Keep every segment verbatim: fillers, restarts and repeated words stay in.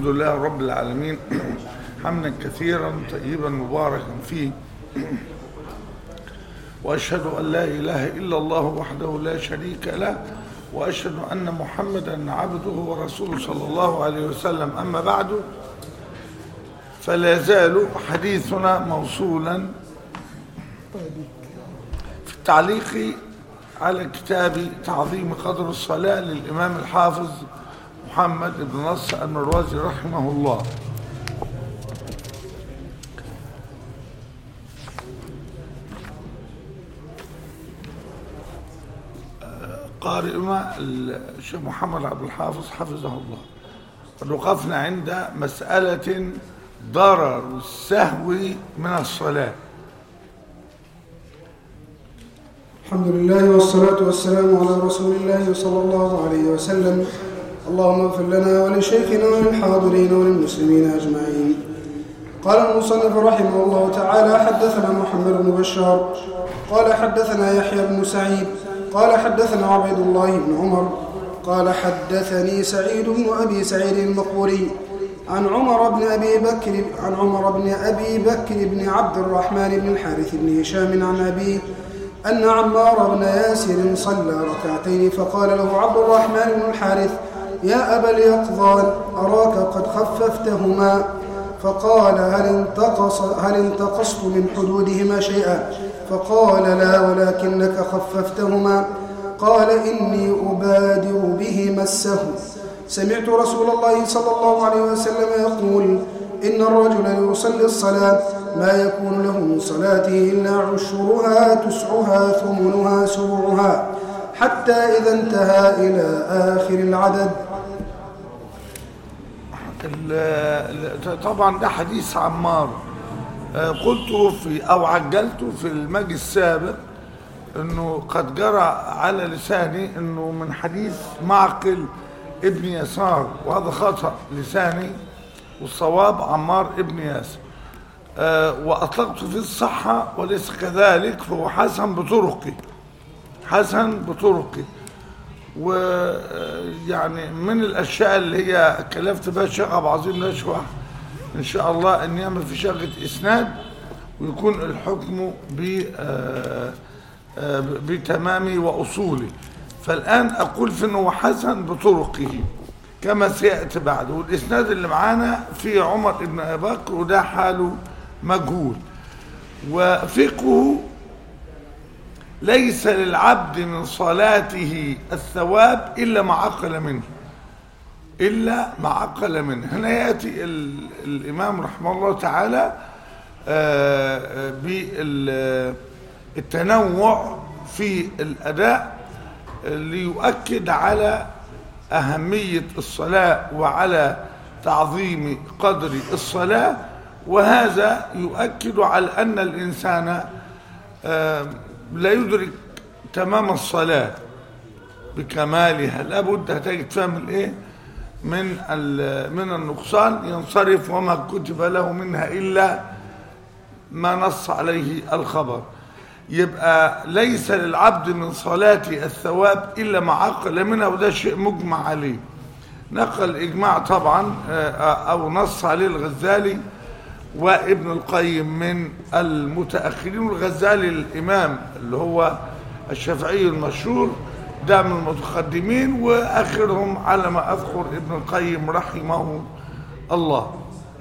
الحمد لله رب العالمين حمدا كثيرا طيبا مباركا فيه، وأشهد أن لا إله إلا الله وحده لا شريك له، وأشهد أن محمدا عبده ورسوله صلى الله عليه وسلم. أما بعد، فلا يزال حديثنا موصولا في التعليق على كتاب تعظيم قدر الصلاة للإمام الحافظ محمد بن نصر المروزي رحمه الله. قارئنا الشيخ محمد عبد الحافظ حفظه الله، وقفنا عند مسألة ضرر السهو من الصلاة. الحمد لله والصلاة والسلام على رسول الله صلى الله عليه وسلم. اللهم اغفر لنا ولشيخنا وللحاضرين وللمسلمين أجمعين. قال المصنف رحمه الله تعالى: حدثنا محمد بن بشار قال حدثنا يحيى بن سعيد قال حدثنا عبيد الله بن عمر قال حدثني سعيد بن أبي سعيد المقبوري عن عمر بن أبي بكر عن عمر بن أبي بكر بن عبد الرحمن بن الحارث بن هشام عن أبيه أن عمار بن ياسر صلى ركعتين، فقال له عبد الرحمن بن الحارث: يا أبا اليقظان، أراك قد خففتهما. فقال: هل انتقص هل انتقصت من حدودهما شيئا؟ فقال: لا، ولكنك خففتهما. قال: إني أبادر بهما السهو. سمعت رسول الله صلى الله عليه وسلم يقول: إن الرجل يصلي الصلاة ما يكون له من صلاته إلا عشرها تسعها ثمنها سبعها، حتى إذا انتهى إلى آخر العدد. طبعا ده حديث عمار. قلت في أو عجلت في المجلس السابق أنه قد جرى على لساني أنه من حديث معقل ابن يسار، وهذا خطأ لساني، والصواب عمار ابن ياسر. أه وأطلقت في الصحة وليس كذلك، فهو حسن بطرقي حسن بطرقي ويعني من الأشياء اللي هي كلفت بها الشيخ أبو عظيم نشوح إن شاء الله أن يعمل في شغلة إسناد ويكون الحكم بتمامي وأصولي. فالآن أقول في أنه حسن بطرقه كما سيأتي بعد، والإسناد اللي معانا في عمر بن أبي بكر وده حاله مجهول. وفقه: ليس للعبد من صلاته الثواب إلا ما عقل منه إلا ما عقل منه. هنا يأتي الإمام رحمه الله تعالى بالتنوع في الأداء ليؤكد على أهمية الصلاة وعلى تعظيم قدر الصلاة، وهذا يؤكد على أن الإنسان لا يدرك تمام الصلاة بكمالها، لابد هتجد فهم الايه من من النقصان، ينصرف وما كتب له منها إلا ما نص عليه الخبر. يبقى ليس للعبد من صلاته الثواب إلا ما عقل منها، وده شيء مجمع عليه. نقل إجماع طبعا أو نص عليه الغزالي وابن القيم من المتأخرين، والغزالي الإمام اللي هو الشافعي المشهور ده من المتقدمين، وآخرهم على ما أذكر ابن القيم رحمه الله.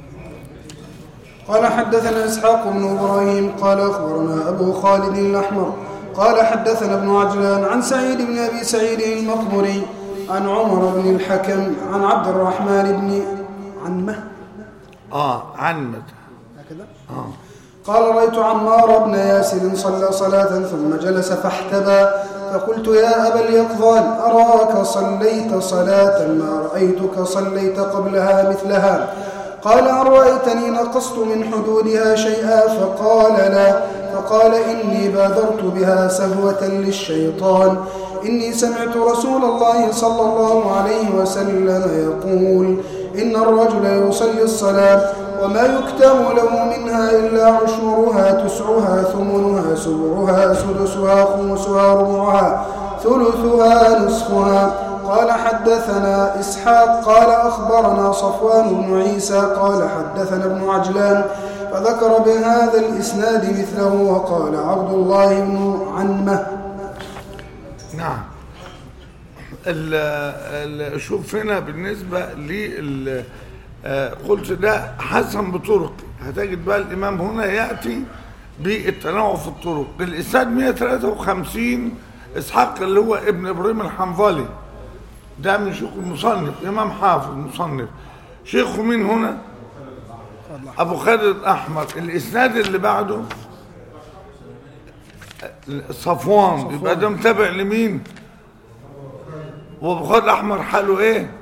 قال حدثنا إسحاق بن إبراهيم قال أخبرنا أبو خالد الأحمر قال حدثنا ابن عجلان عن سعيد بن أبي سعيد المقبري عن عمر بن الحكم عن عبد الرحمن بن عنمة آه عنمة هكذا آه قال: رأيت عمار بن ياسر صلى صلاة ثم جلس فاحتبى، فقلت: يا أبا اليقظان، أراك صليت صلاة ما رأيتك صليت قبلها مثلها. قال: أن رأيتني نقصت من حدودها شيئا؟ فقال: لا. فقال: إني بادرت بها سهوة للشيطان. إني سمعت رسول الله صلى الله عليه وسلم يقول: إن الرجل يصلي الصلاة وما يكتم له منها إلا عشرها تسعها ثمنها سبعها سدسها خمسها ربعها ثلثها نصفها. قال حدثنا إسحاق قال أخبرنا صفوان بن عيسى قال حدثنا ابن عجلان فذكر بهذا الإسناد مثله وقال عبد الله بن عنمة. نعم. ال ال شوف هنا بالنسبة لل قلت ده حسن بطرق، هتجد بقى الإمام هنا يأتي بالتنوع في الطرق. الإسناد مئة وثلاثة وخمسين إسحاق اللي هو ابن إبراهيم الحنظلي، ده من شيوخ المصنف، إمام حافظ مصنف. شيخه مين هنا؟ أبو خالد الأحمر. الإسناد اللي بعده صفوان، يبقى ده متابع لمين؟ وأبو خالد الأحمر حاله إيه؟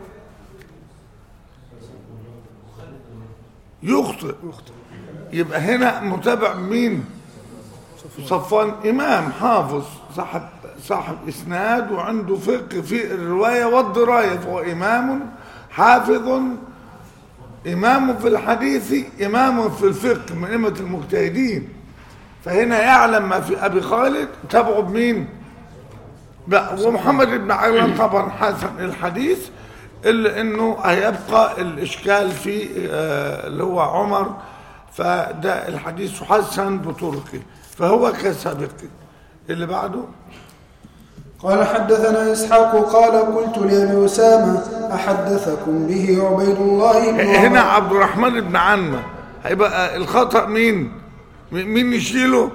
يخطئ. يبقى هنا متابع مين؟ صفوان إمام حافظ صاحب صاحب إسناد وعنده فقه في الرواية والدراية، فهو إمام حافظ، إمام في الحديث، إمام في الفقه، من أئمة المجتهدين. فهنا يعلم ما في أبي خالد تبعه بمين؟ ومحمد بن عجلان طبعا حسن الحديث، إلا إنه هيبقى الإشكال في اللي هو عمر، فده الحديث حسن بطرقه فهو كسابقه. اللي بعده قال حدثنا إسحاق قال قلت لأبي أسامة أحدثكم به عبيد الله بن عمر. هنا عبد الرحمن بن عنمة، هيبقى الخطأ مين؟ مين يشيله؟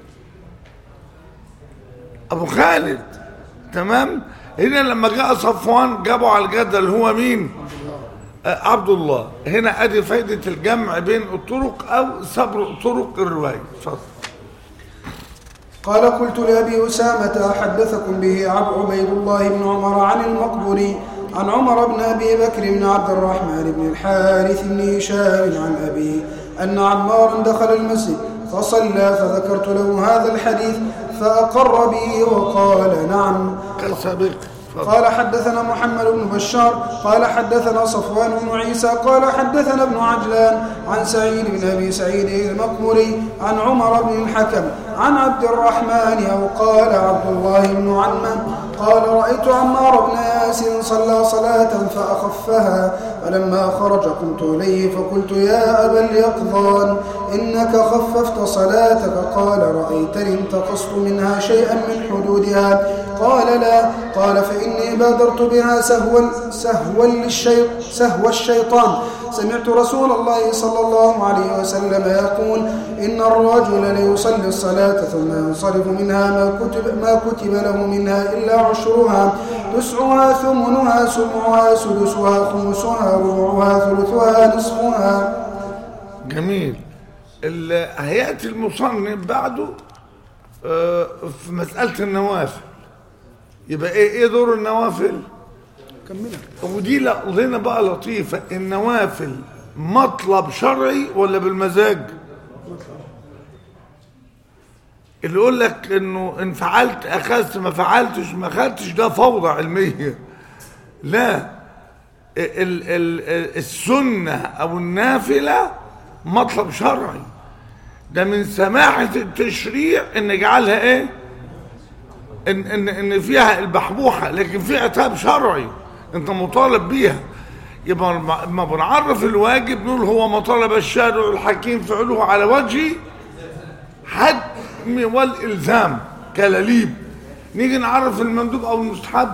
أبو خالد. تمام. هنا لما جاء صفوان جابوا على الجدل هو مين؟ آه عبد الله. هنا ادي فايدة الجمع بين الطرق او صبر طرق الرواية. اتفضل. قال قلت لأبي أسامة أحدثكم به عبيد الله بن عمر عن المقبري عن عمر بن أبي بكر بن عبد الرحمن بن الحارث بن هشام عن أبيه أن عمارا دخل المسجد فصلى فذكرت له هذا الحديث فأقر به وقال نعم. كالسابق. قال حدثنا محمد بن بشار قال حدثنا صفوان بن عيسى قال حدثنا ابن عجلان عن سعيد بن أبي سعيد المقبري عن عمر بن الحكم عن عبد الرحمن أو قال عبد الله بن عنمة قال رأيت عمار بن ياسر صلى صلاة فأخفها فلما خرج قمت إليه فقلت يا أبا اليقظان إنك خففت صلاتك قال رأيتني انتقصت منها شيئا من حدودها قال لا قال فإني بادرت بها سهوا سهوا للشيط سهو الشيطان سمعت رسول الله صلى الله عليه وسلم يقول إن الرجل ليصلي الصلاة ثم ينصرف منها ما كتب, ما كتب له منها إلا عشرها تسعها ثمنها سبعها سدسها خمسها ربعها ثلثها نصفها. جميل. هيأتي المصنف بعده في مسألة النوافل. يبقى ايه ايه دور النوافل؟ كملها. ودي لنا بقى لطيفة، النوافل مطلب شرعي ولا بالمزاج؟ اللي يقول لك انه ان فعلت اخذت ما فعلتش ما اخذتش ده فوضى علمية. لا، ال ال السنة او النافلة مطلب شرعي، ده من سماحة التشريع ان نجعلها ايه؟ ان ان ان فيها البحبوحه، لكن في عتاب شرعي انت مطالب بيها. يبقى ما بنعرف الواجب نقول هو مطالب الشارع الحكيم فعله على وجه حتم والالزام كلاليب. نيجي نعرف المندوب او المستحب،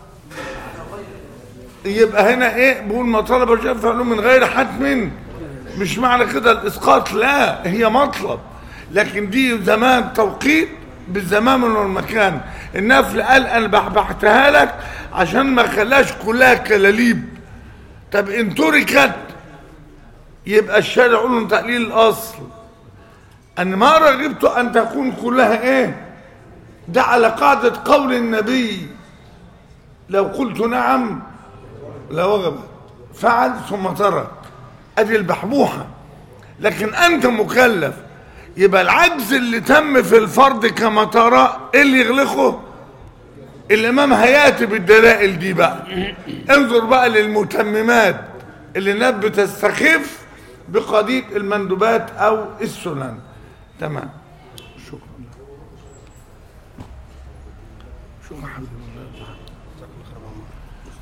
يبقى هنا ايه؟ بقول مطالب الشارع فعله من غير حتم. مش معنى كده الاسقاط، لا، هي مطلب، لكن دي زمان توقيت بالزمان والمكان. النفل قال انا بحبحتها لك عشان ما خلاش كلها كلاليب. طب ان تركت يبقى الشارع يقول له تقليل الاصل ان ما رغبت ان تكون كلها ايه؟ ده على قاعدة قول النبي لو قلت نعم لوجبت، فعل ثم ترك، ادي البحبوحة. لكن انت مكلف، يبقى العجز اللي تم في الفرض كما ترى ايه اللي يغلقه؟ الامام هياتي بالدلائل دي بقى. انظر بقى للمتممات اللي الناس بتستخف بقضيه المندوبات او السنن. تمام. شكرا. شكرا حبيبي.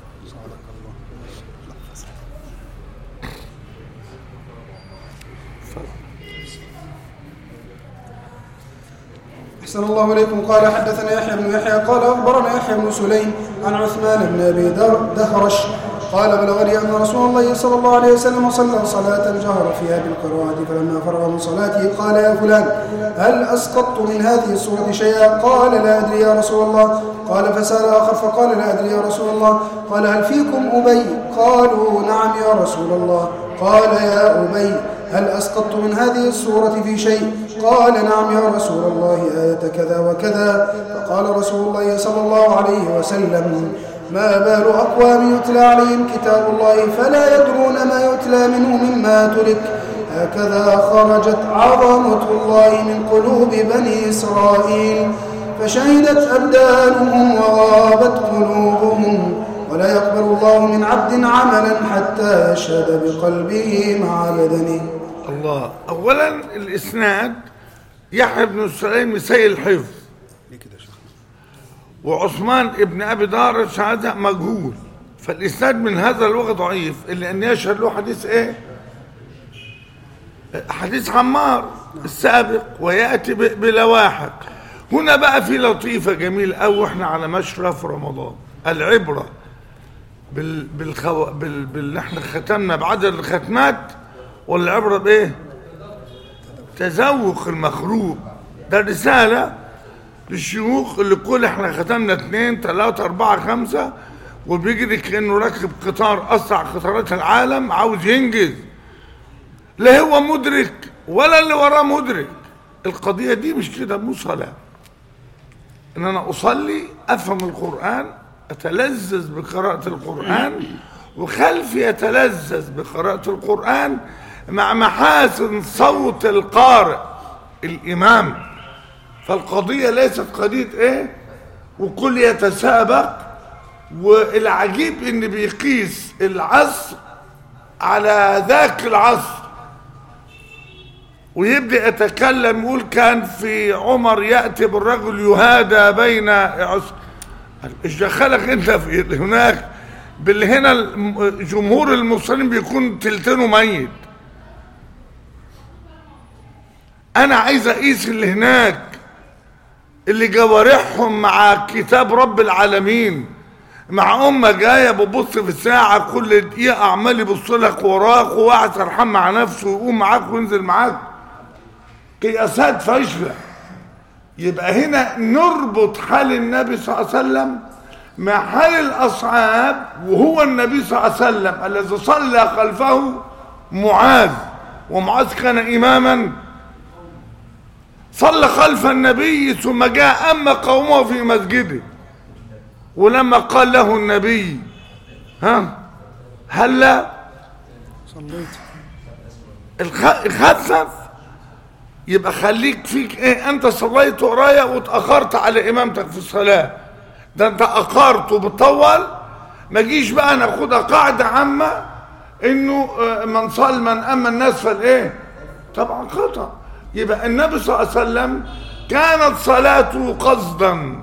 أحسن الله إليكم. قال حدثنا يحيى بن يحيى قال أخبرنا يحيى بن سليم عن عثمان بن أبي دهرش قال بلغني أن رسول الله صلى الله عليه وسلم صلى صلاة جهر فيها بالقراءة فلما فرغ من صلاته قال يا فلان هل أسقطت من هذه السورة شيئا؟ قال لا أدري يا رسول الله. قال فسأل آخر فقال لا أدري يا رسول الله. قال هل فيكم أبي؟ قالوا نعم يا رسول الله. قال يا أبي هل أسقطت من هذه السورة في شيء؟ قال نعم يا رسول الله آية كذا وكذا. فقال رسول الله صلى الله عليه وسلم ما بال أقوام يتلى عليهم كتاب الله فلا يدرون ما يتلى منه مما ترك هكذا خرجت عظمة الله من قلوب بني إسرائيل فشهدت أبدانهم وغابت قلوبهم ولا يقبل الله من عبد عملا حتى يشهد بقلبه مع بدنه. الله. أولا الإسناد يحيى بن سليم سيء الحفظ وعثمان ابن أبي دهرش هذا مجهول، فالإسناد من هذا الوجه ضعيف إلا أن يشهد له حديث إيه؟ حديث عمار السابق ويأتي بلواحق. هنا بقى في لطيفة جميل أوي إحنا على مشرف رمضان. العبرة بال بالخو... بال بال إحنا ختمنا بعدد الختمات والعبرة بإيه؟ تذوق المخلوق. ده رسالة للشيوخ اللي كل احنا ختمنا اثنين ثلاثة أربعة خمسة وبيجري كأنه راكب قطار أسرع قطارات العالم عاوز ينجز، لا هو مدرك ولا اللي وراه مدرك. القضية دي مش كده، مو صلاة إن أنا أصلي أفهم القرآن أتلذذ بقراءة القرآن وخلفي يتلذذ بقراءة القرآن مع محاسن صوت القارئ الإمام. فالقضية ليست قضية ايه وكل يتسابق. والعجيب ان بيقيس العصر على ذاك العصر ويبدأ يتكلم يقول كان في عمر يأتي بالرجل يهادى بين عصر. ايش دخلك انت في هناك؟ باللي هنا جمهور المسلمين بيكون تلتينه ميت. انا عايز اقيس اللي هناك اللي جوارحهم مع كتاب رب العالمين مع امه جايه ببص في الساعه كل دقيقه عمال يبص لك وراك وواحد سرحان مع نفسه ويقوم معاك وينزل معاك. قياسات فاشله. يبقى هنا نربط حال النبي صلى الله عليه وسلم مع حال الاصحاب وهو النبي صلى الله عليه وسلم الذي صلى خلفه معاذ ومعاذ كان اماما صلى خلف النبي ثم جاء أما قومه في مسجده ولما قال له النبي ها هلا صليت الخفف يبقى خليك فيك ايه انت صليت ورايا واتأخرت على امامتك في الصلاة ده انت اقرت وبتطول. ما جيش بقى ناخدها قاعدة عامة انه من صلى من اما الناس فالايه طبعا خطأ. يبقى النبي صلى الله عليه وسلم كانت صلاته قصدا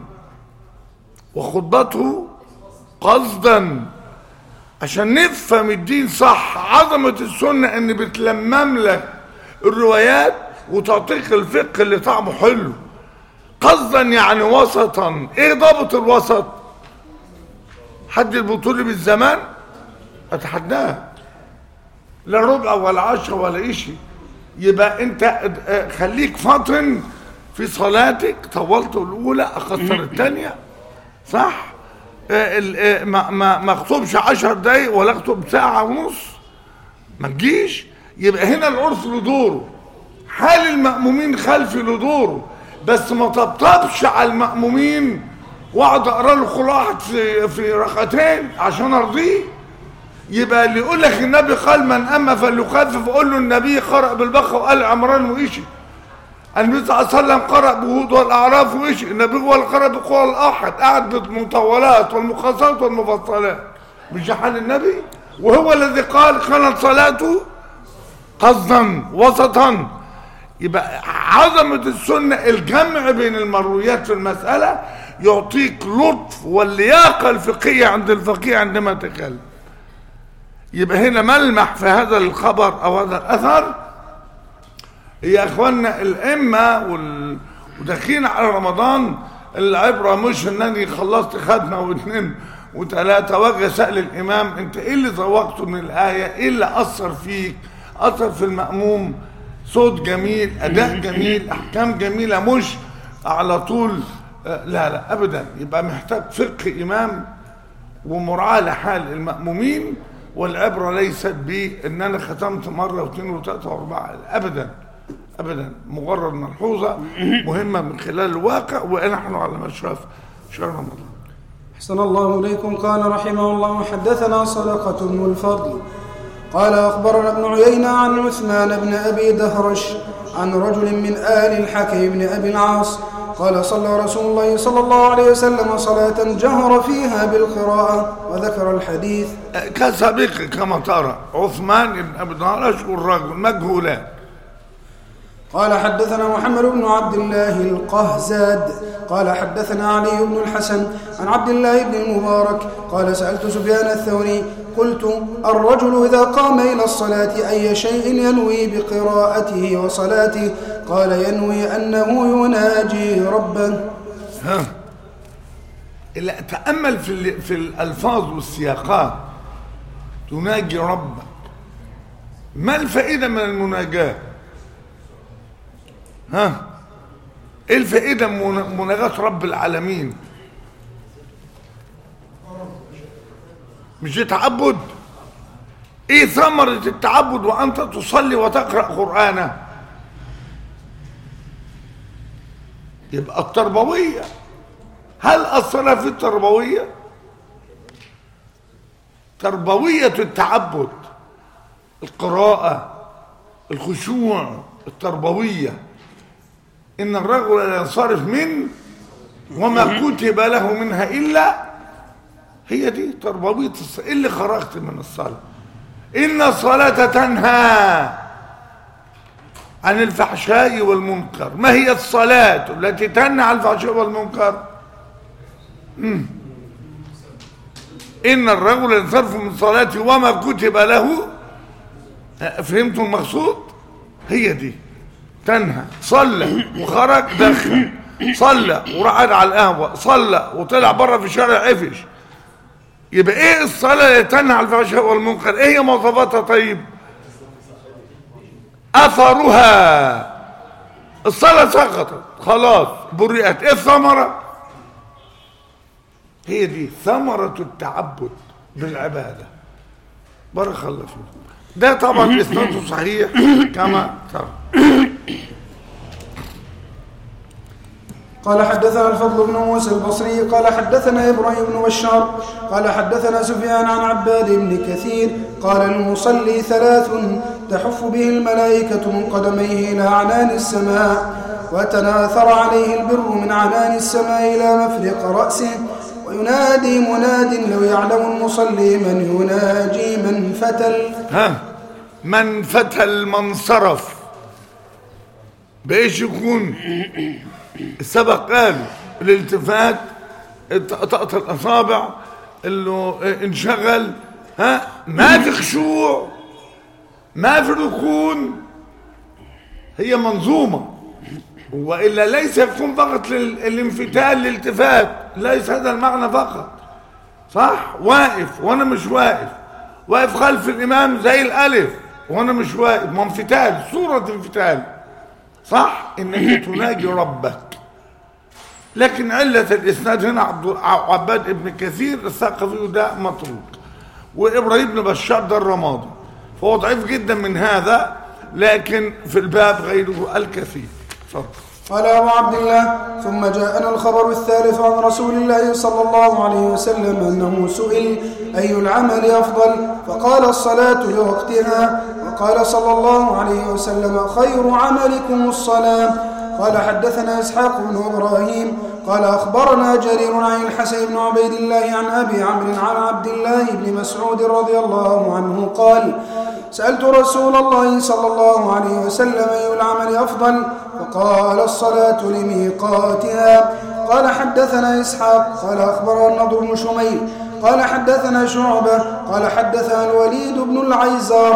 وخطبته قصدا عشان نفهم الدين صح. عظمة السنة ان بتلمم لك الروايات وتعطيك الفقه اللي طعمه حلو. قصدا يعني وسطا. ايه ضابط الوسط؟ حد البطولي بالزمان اتحداه لا ربع ولا عشرة ولا اشي. يبقى انت خليك فاطن في صلاتك. طولت الاولى اخسر الثانيه صح. ما ما ما اخطبش عشر دقايق ولا اخطب ساعه ونص ما تجيش. يبقى هنا العرف له دوره. حال المأمومين خلفي له دوره بس ما طبطبش على المأمومين واقعد اقرا له كل واحد في في ركعتين عشان ارضيه. يبقى اللي يقول لك النبي قال من اما فليخفف قول له النبي قرأ بالبقره وقال عمران وإشي. النبي صلى الله عليه وسلم قرأ بهود والاعراف وإشي. النبي هو اللي قرأ بقول الاحد قعد بالمطولات والمخصصات والمفصلات مش حال النبي. وهو الذي قال كانت صلاته قصدا وسطا. يبقى عظمة السنة الجمع بين المرويات في المسألة يعطيك لطف واللياقة الفقهية عند الفقيه عندما تكلم. يبقى هنا ملمح في هذا الخبر او هذا الاثر يا اخوانا الامه وال... وداخلين على رمضان، العبره مش انني خلصت ختمه واثنين وثلاثه واجي اسال الامام انت ايه اللي ذوقته من الايه، ايه اللي اثر فيك، اثر في الماموم، صوت جميل، اداء جميل، احكام جميله، مش على طول لا لا ابدا. يبقى محتاج فقه امام ومراعاه لحال المامومين، والعبره ليست بان انا ختمت مره واثنين وثلاثه واربعه ابدا ابدا، مجرد ملحوظه مهمه من خلال الواقع، ونحن على مشرف شهر رمضان. أحسن الله إليكم. قال رحمه الله حدثنا صدقة بن الفضل قال أخبرنا ابن عيينة عن عثمان بن أبي دهرش عن رجل من آل الحكم بن أبي العاص قال صلى رسول الله صلى الله عليه وسلم صلاة جهر فيها بالقراءة وذكر الحديث كسابق كما ترى. عثمان بن أبي دهرش والرجل مجهولان. قال حدثنا محمد بن عبد الله القهزاد قال حدثنا علي بن الحسن عن عبد الله بن المبارك قال سألت سفيان الثوري قلت الرجل إذا قام إلى الصلاة أي شيء ينوي بقراءته وصلاته؟ قال ينوي أنه يناجي ربه. ها إلا تأمل في, في الألفاظ والسياقات. تناجي ربك، ما الفائدة من المناجاة؟ ها ايه الفائدة من مناجاة رب العالمين؟ مش تعبد؟ ايه ثمرة التعبد وانت تصلي وتقرأ قرآنا؟ يبقى التربوية. هل الصلاة في التربوية؟ تربوية التعبد، القراءة، الخشوع، التربوية. إن الرجل لا ينصرف من وما كتب له منها إلا، هي دي تربوية الصلاة. اللي خرجت من الصلاة، إن الصلاة تنهى عن الفحشاء والمنكر. ما هي الصلاة التي تنهى عن الفحشاء والمنكر؟ مم. إن الرجل ينصرف من صلاته وما كتب له. فهمتوا المقصود؟ هي دي تنهى. صلى وخرج دخل، صلى وقعد على القهوه، صلى وطلع بره في الشارع عفش. يبقى ايه الصلاه اللي تنهى عن الفحشاء والمنكر؟ ايه هي مواصفاتها؟ طيب اثرها، الصلاه سقطت خلاص برئت، ايه الثمره؟ هي دي ثمره التعبد بالعباده. بارك الله فيكم. ده طبعا اسناده صحيح كما ترى. قال حدثنا الفضل بن موسى البصري قال حدثنا إبراهيم بن بشار قال حدثنا سفيان عن عباد بن كثير قال المصلي ثلاث تحف به الملائكة من قدميه إلى عنان السماء، وتناثر عليه البر من عنان السماء إلى مفرق رأسه، وينادي مناد لو يعلم المصلي من يناجي من فتل. ها من فتل من صرف، بايش يكون السبق؟ قالوا الالتفات، طقطقة الاصابع، انه انشغل، ها ما في خشوع، ما في ركون. هي منظومه، والا ليس يكون فقط للانفتال الالتفات، ليس هذا المعنى فقط. صح؟ واقف وانا مش واقف، واقف خلف الامام زي الالف وانا مش واقف، ما انفتال، صوره انفتال. صح؟ انك تناجي ربك. لكن علة الاسناد هنا عبد عباد ابن كثير الثقفي ده متروك، وابراهيم بن بشار ده الرمادي، فهو ضعيف جدا من هذا، لكن في الباب غيره الكثير. صح. قال أبو عبد الله ثم جاءنا الخبر الثالث عن رسول الله صلى الله عليه وسلم أنه سئل أي العمل أفضل؟ فقال الصلاة لوقتها، وقال صلى الله عليه وسلم خير عملكم الصلاة. قال حدثنا إسحاق بن إبراهيم قال أخبرنا جرير عن الحسن بن عبيد الله عن أبي عمرو عن عبد الله بن مسعود رضي الله عنه قال سألت رسول الله صلى الله عليه وسلم أي العمل أفضل؟ فقال الصلاة لميقاتها. قال حدثنا إسحاق قال أخبرنا النضر بن شميل قال حدثنا شعبة قال حدثنا الوليد بن العيزار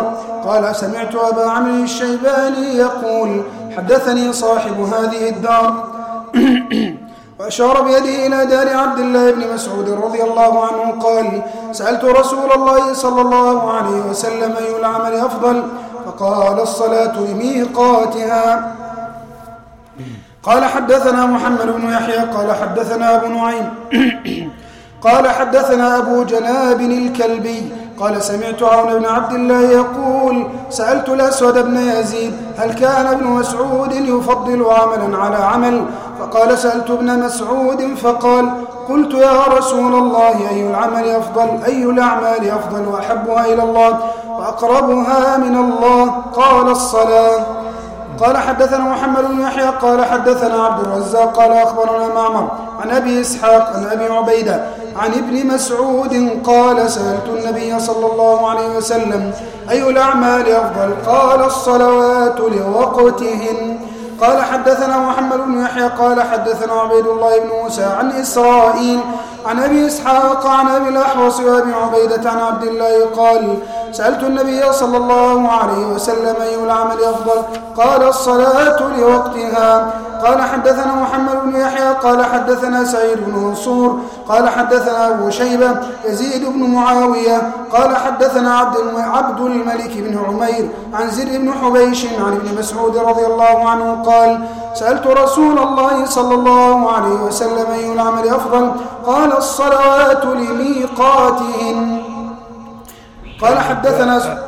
قال سمعت أبا عمرو الشيباني يقول حدثني صاحب هذه الدار وأشار بيده إلى دار عبد الله بن مسعود رضي الله عنه قال سألت رسول الله صلى الله عليه وسلم أي العمل أفضل فقال الصلاة لميقاتها. قال حدثنا محمد بن يحيى قال حدثنا أبو نعيم قال حدثنا أبو جناب الكلبي قال سمعت عون بن عبد الله يقول سألت الأسود بن يزيد هل كان ابن مسعود يفضل عملا على عمل؟ فقال سألت ابن مسعود فقال قلت يا رسول الله أي العمل أفضل؟ أي الأعمال أفضل وأحبها إلى الله وأقربها من الله؟ قال الصلاة. قال حدثنا محمد بن يحيى قال حدثنا عبد الرزاق قال أخبرنا معمر عن أبي إسحاق عن أبي عبيدة عن ابن مسعود قال سألت النبي صلى الله عليه وسلم أي الأعمال أفضل؟ قال الصلوات لوقتهن. قال حدثنا محمد بن يحيى قال حدثنا عبيد الله بن موسى عن إسرائيل عن أبي إسحاق عن أبي الأحوص وأبي عبيدة عن عبد الله قال سألت النبي صلى الله عليه وسلم أي العمل أفضل؟ قال الصلاة لوقتها. قال حدثنا محمد بن يحيى قال حدثنا سعيد بن منصور قال حدثنا أبو شيبة يزيد بن معاوية قال حدثنا عبد عبد الملك بن عمير عن زر بن حبيش عن ابن مسعود رضي الله عنه قال سألت رسول الله صلى الله عليه وسلم أي العمل أفضل؟ قال الصلوات لميقاتهن. قال حدثنا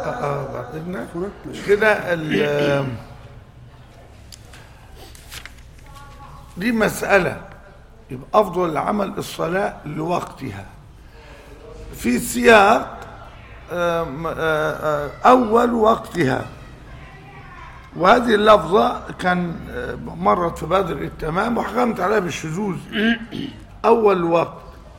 كده دي مسألة يبقى أفضل العمل الصلاة لوقتها في سياق أول وقتها، وهذه اللفظة كان مرت في بدر التمام وحكمت عليها بالشذوذ أول وقت.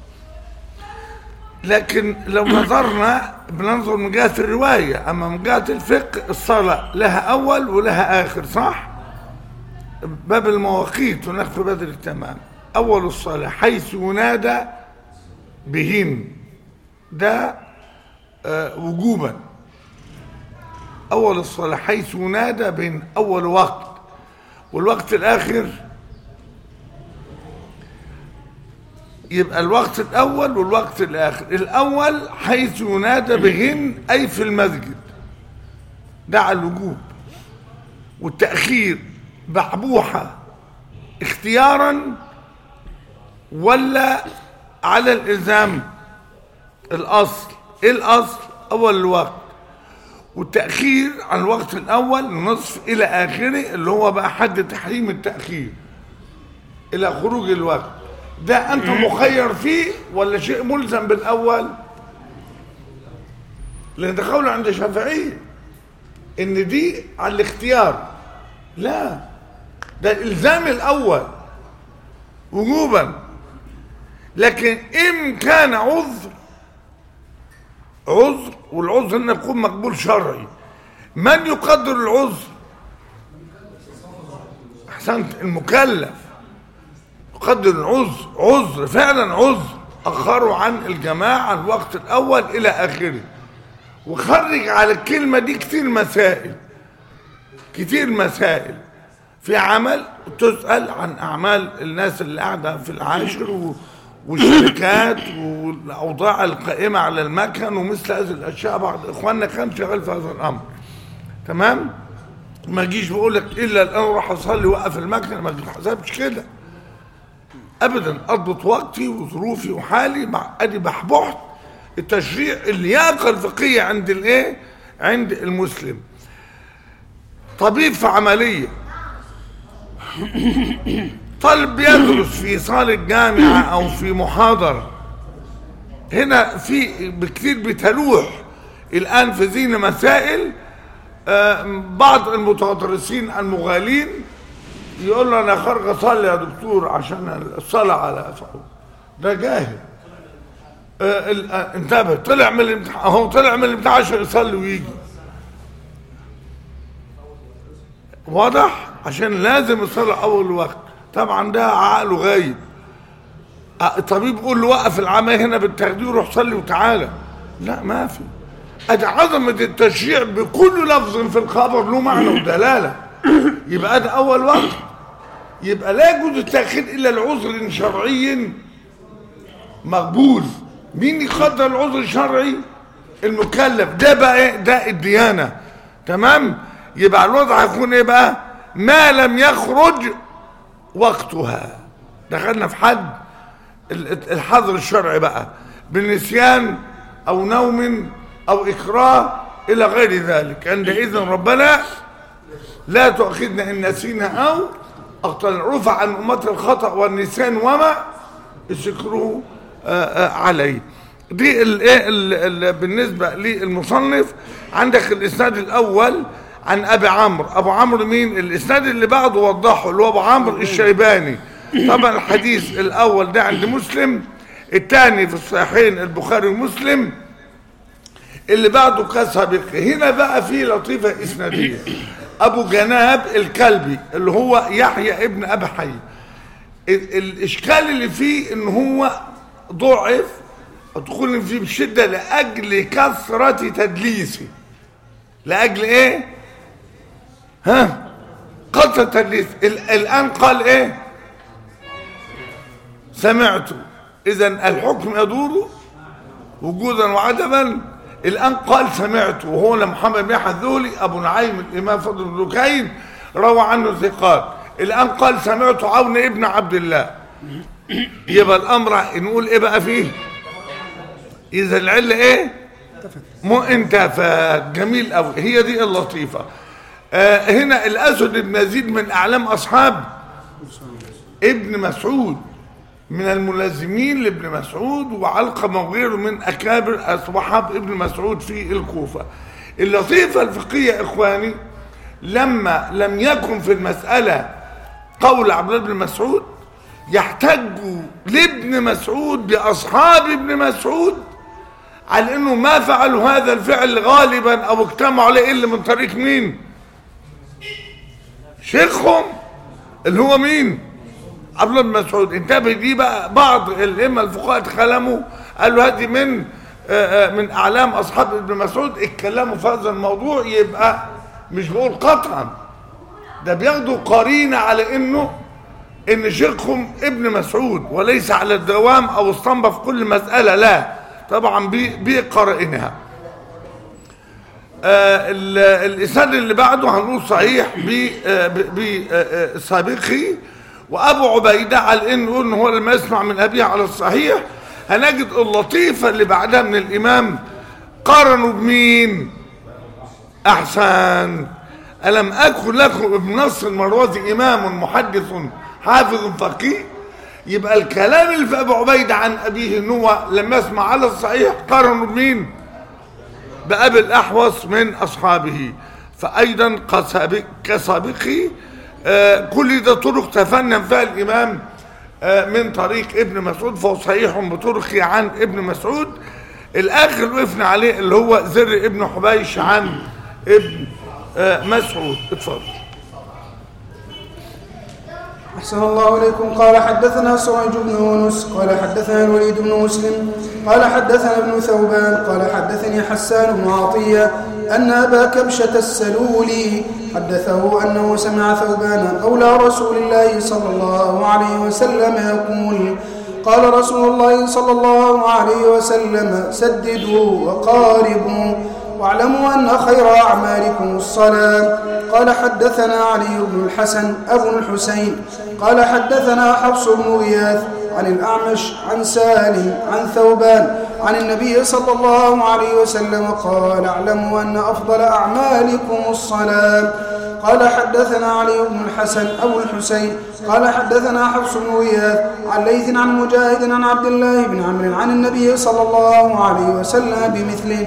لكن لو نظرنا بننظر من جهة الرواية، أما من جهة الفقه الصلاة لها أول ولها آخر، صح؟ باب المواقيت هناك في بدر التمام أول الصلاة حيث ينادى بهن، ده آه وجوبا. أول الصلاة حيث ينادى بهن أول وقت، والوقت الآخر يبقى الوقت الأول والوقت الآخر. الأول حيث ينادى بهن أي في المسجد، ده على الوجوب، والتأخير بحبوحة اختيارا ولا على الإلزام؟ الأصل إيه الأصل؟ أول الوقت، والتأخير عن الوقت الأول نصف إلى آخره اللي هو بقى حد تحريم التأخير إلى خروج الوقت. ده أنت مخير فيه ولا شيء ملزم بالأول؟ لأن ده قول عند الشافعية إن دي على الاختيار، لا ده الإلزام الأول وجوبا. لكن إن كان عذر عذر والعذر إنه يكون مقبول شرعي، من يقدر العذر؟ أحسنت، المكلف يقدر العذر، عذر فعلا عذر أخروا عن الجماعة الوقت الأول إلى آخره. وخرج على الكلمة دي كتير مسائل كتير مسائل في عمل تسأل عن أعمال الناس اللي قاعدة في العاشر والشركات والأوضاع القائمة على المكن ومثل هذه الأشياء. بعض إخواننا كان شغال في هذا الأمر، تمام؟ ما جيش بقول لك إلا الآن راح أصلي وقف المكن، ما تحسبش كده أبدا. أضبط وقتي وظروفي وحالي مع أدي بحبحت التشريع اللياقة الفقهية عند الإيه؟ عند المسلم. طبيب في عملية، طالب بيدرس في صالة جامعة أو في محاضرة، هنا في بكثير بتلوح الآن في ذهن مسائل. آه بعض المتدرسين المغالين يقول له أنا خارج أصلي يا دكتور عشان الصلاة على صعود، ده جاهل. آه آه انتبه، طلع من الامتحان أهو، طلع من الامتحان عشان يصلي ويجي، واضح؟ عشان لازم يصلي أول وقت. طبعا ده عقله غايب. الطبيب يقول له وقف العمل هنا بالتخدير روح صلي وتعالى، لا ما في. ادي عظمة التشريع بكل لفظ في الخبر له معنى ودلالة. يبقى ده اول وقت، يبقى لا يجوز التأخير الا لعذر شرعي مقبول. مين يقدر العذر الشرعي؟ المكلف. ده بقى ايه؟ ده الديانة. تمام. يبقى الوضع هيكون ايه بقى؟ ما لم يخرج وقتها. دخلنا في حد الحظر الشرعي بقى، بالنسيان او نوم او اكراه الى غير ذلك. عندئذ ربنا لا تؤاخذنا ان نسينا او اخطأنا. رفع عن امه الخطأ والنسيان وما استكرهوا عليه. دي الايه بالنسبه للمصنف. عندك الاسناد الاول عن ابي عمرو. ابو عمرو مين؟ الاسناد اللي بعده وضحه اللي هو ابو عمرو الشيباني. طبعا الحديث الاول ده عند مسلم، الثاني في الصحيحين البخاري ومسلم، اللي بعده كسبق. هنا بقى في لطيفه اسناديه. ابو جناب الكلبي اللي هو يحيى ابن ابي حي، الاشكال اللي فيه ان هو ضعف ادخل فيه بشده لاجل كثره تدليسه. لاجل ايه؟ ها؟ كثره تدليس. الان قال ايه؟ سمعت. اذا الحكم يدور وجودا وعدما. الان قال سمعت، وهو محمد بن يحيى الذهلي ابو نعيم الامام فضل بن دكين روى عنه ثقات. الان قال سمعت عون ابن عبد الله. يبقى الامر نقول ايه بقى فيه؟ اذا العله ايه؟ مو انتفى. جميل قوي. هي دي اللطيفه. آه هنا الاسود بن يزيد من اعلام اصحاب ابن مسعود، من الملازمين لابن مسعود، وعلقمه وغيره من اكابر اصحاب ابن مسعود في الكوفه. اللطيفه الفقهيه اخواني، لما لم يكن في المساله قول عبد الله بن مسعود يحتج لابن مسعود باصحاب ابن مسعود على انه ما فعلوا هذا الفعل غالبا او اجتمعوا عليه الا من طريق مين؟ شيخهم اللي هو مين؟ عبد الله بن مسعود. انتبه، دي بقى بعض الائمه الفقهاء تكلموا قالوا هذه من من اعلام اصحاب ابن مسعود. اتكلموا في هذا الموضوع. يبقى مش بقول قطعا، ده بياخدوا قرينه على انه ان شيخهم ابن مسعود، وليس على الدوام او الصنبه في كل مساله، لا طبعا بقرائنها. آه الاسناد اللي بعده هنقول صحيح بسابقي. وابو عبيده على انه ان هو لما يسمع من ابيه على الصحيح. هنجد اللطيفه اللي بعدها من الامام قارنوا بمين؟ احسن. الم اكن لكم ابن نصر المروزي امام محدث حافظ فقيه. يبقى الكلام اللي في ابو عبيده عن ابيه ان هو لما يسمع على الصحيح قارنوا بمين؟ بابي الاحوص من اصحابه. فايضا كسابقي. آه كل ده طرق تفنن فيها الامام آه من طريق ابن مسعود، فهو صحيح بطرقه عن ابن مسعود. الاخر وقفنا عليه اللي هو زر ابن حبيش عن ابن آه مسعود. اتفضل. أحسن الله إليكم. قال حدثنا سريج بن يونس قال حدثنا الوليد بن مسلم قال حدثنا ابن ثوبان قال حدثني حسان بن عطية أن أبا كبشة السلولي حدثه أنه سمع ثوبان مولى رسول الله صلى الله عليه وسلم يقول قال رسول الله صلى الله عليه وسلم سددوا وقاربوا واعلموا أن خير أعمالكم الصلاة. قال حدثنا علي بن الحسن أبو الحسين قال حدثنا حفص بن غياث عن الأعمش عن سالم عن ثوبان عن النبي صلى الله عليه وسلم قال اعلموا أن أفضل أعمالكم الصلاة. قال حدثنا علي بن الحسن أبو الحسين قال حدثنا حفص بن غياث عن ليث عن مجاهد عن عبد الله بن عمرو عن النبي صلى الله عليه وسلم بمثله.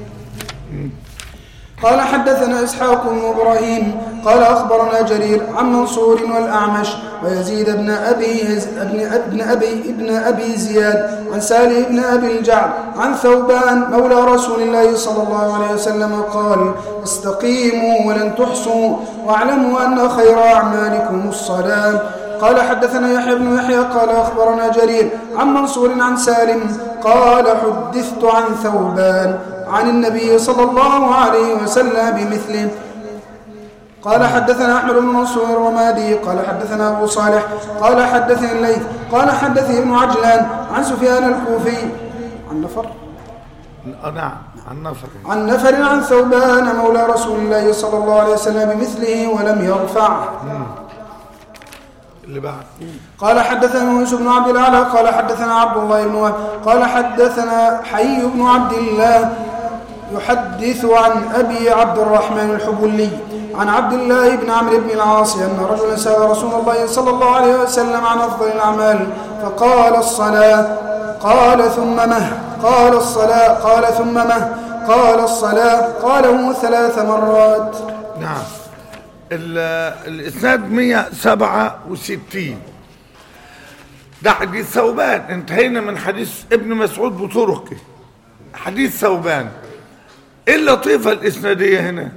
قال حدثنا إسحاق بن إبراهيم قال أخبرنا جرير عن منصور والأعمش ويزيد بن أبي ابن ابن أبي ابن أبي زياد عن سالم بن أبي الجعد عن ثوبان مولى رسول الله صلى الله عليه وسلم قال استقيموا ولن تحصوا واعلموا أن خير أعمالكم الصلاة. قال حدثنا يحيى بن يحيى قال أخبرنا جرير عن منصور عن سالم قال حدثت عن ثوبان عن النبي صلى الله عليه وسلم بمثله. قال حدثنا أحمد بن منصور ومادي قال حدثنا أبو صالح قال حدثني الليث قال حدثني ابن عجلان عن سفيان الكوفي عن نفر نعم عن نفر عن نفر عن ثوبان مولى رسول الله صلى الله عليه وسلم بمثله ولم يرفع. اللي بعد قال حدثنا يونس بن عبد الأعلى قال حدثنا عبد الله بن وهب قال حدثنا حي بن عبد الله يحدث عن أبي عبد الرحمن الحبلي عن عبد الله بن عمرو بن العاص أن رجلا سأل رسول الله صلى الله عليه وسلم عن أفضل الأعمال فقال الصلاة قال ثم مه قال الصلاة قال ثم مه قال الصلاة قاله ثلاث مرات. نعم. الإسناد مئة وسبعة وستين ده حديث ثوبان. انتهينا من حديث ابن مسعود بطرقه. حديث ثوبان ايه اللطيفة الإسنادية هنا؟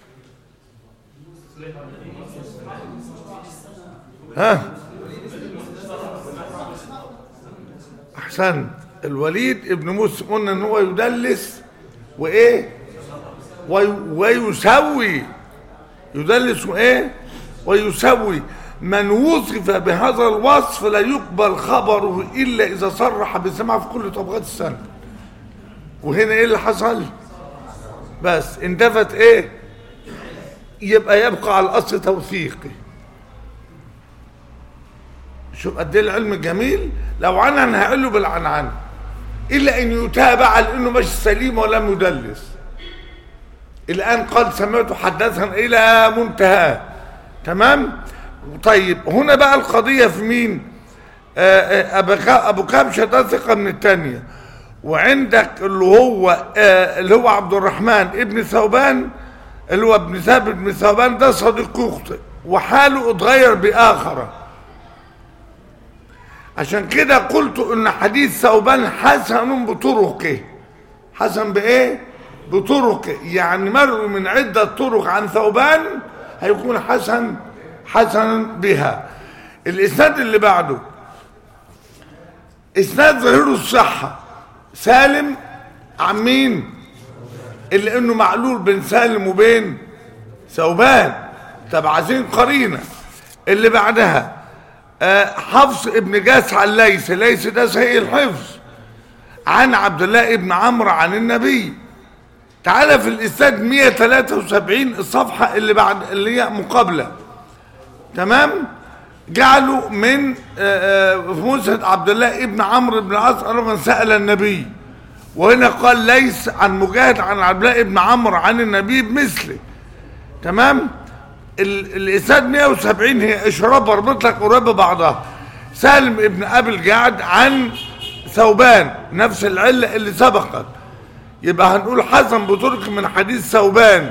ها أحسن. الوليد ابن مسلم قلنا ان هو يدلس وايه ويسوي يدلس وايه ويسوي. من وصف بهذا الوصف لا يقبل خبره الا اذا صرح بسماع في كل طبقات السنة. وهنا ايه اللي حصل؟ بس اندفت ايه؟ يبقى يبقى على الاصل توثيقي. شوف قد ايه العلم الجميل. لو عنعن هيقول له بالعنعن الا ان يتابع لانه مش سليم ولم يدلس. الان قال سمعت حدثنا الى منتهى. تمام. طيب هنا بقى القضيه في مين؟ آآ آآ ابو كبشه ده ثقه من الثانيه. وعندك اللي هو اللي هو عبد الرحمن ابن ثوبان اللي هو ابن ثابت بن ثوبان ده صديق يخطئ وحاله اتغير باخره. عشان كده قلت ان حديث ثوبان حسن بطرقه. حسن بايه؟ بطرقه. يعني مروي من عدة طرق عن ثوبان هيكون حسن حسن بها. الاسناد اللي بعده اسناد ظاهره الصحة. سالم عن مين؟ اللي انه معلول بين سالم وبين ثوبان. طب عايزين قرينة. اللي بعدها حفص ابن جاسع الليث. ليس ده سيء الحفظ عن عبد الله ابن عمرو عن النبي. تعالى في الاسناد مئة وثلاثة وسبعين الصفحة اللي بعد اللي هي مقابلة. تمام. جعلوا من في مسند عبد الله ابن عمرو بن العاص من سأل النبي. وهنا قال ليس عن مجاهد عن عبد الله ابن عمرو عن النبي بمثله. تمام. الاسناد مئة وسبعين هي اشراب بربط لك قرابه بعضها. سالم ابن ابي الجعد عن ثوبان نفس العله اللي سبقت. يبقى هنقول حسن بطرق من حديث ثوبان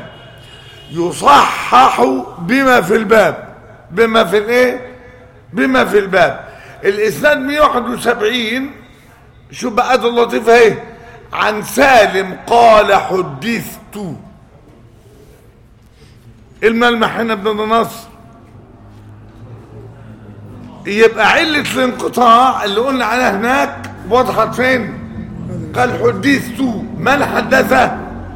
يصحح بما في الباب. بما في الايه؟ بما في الباب. الاسناد مئة وواحد وسبعين شوف بقى ده اللطيفه اهي. عن سالم قال حدثت. الملمح هنا ابن نصر. يبقى علة الانقطاع اللي قلنا عليها هناك وضحت فين؟ قال حدثت. من حدثه؟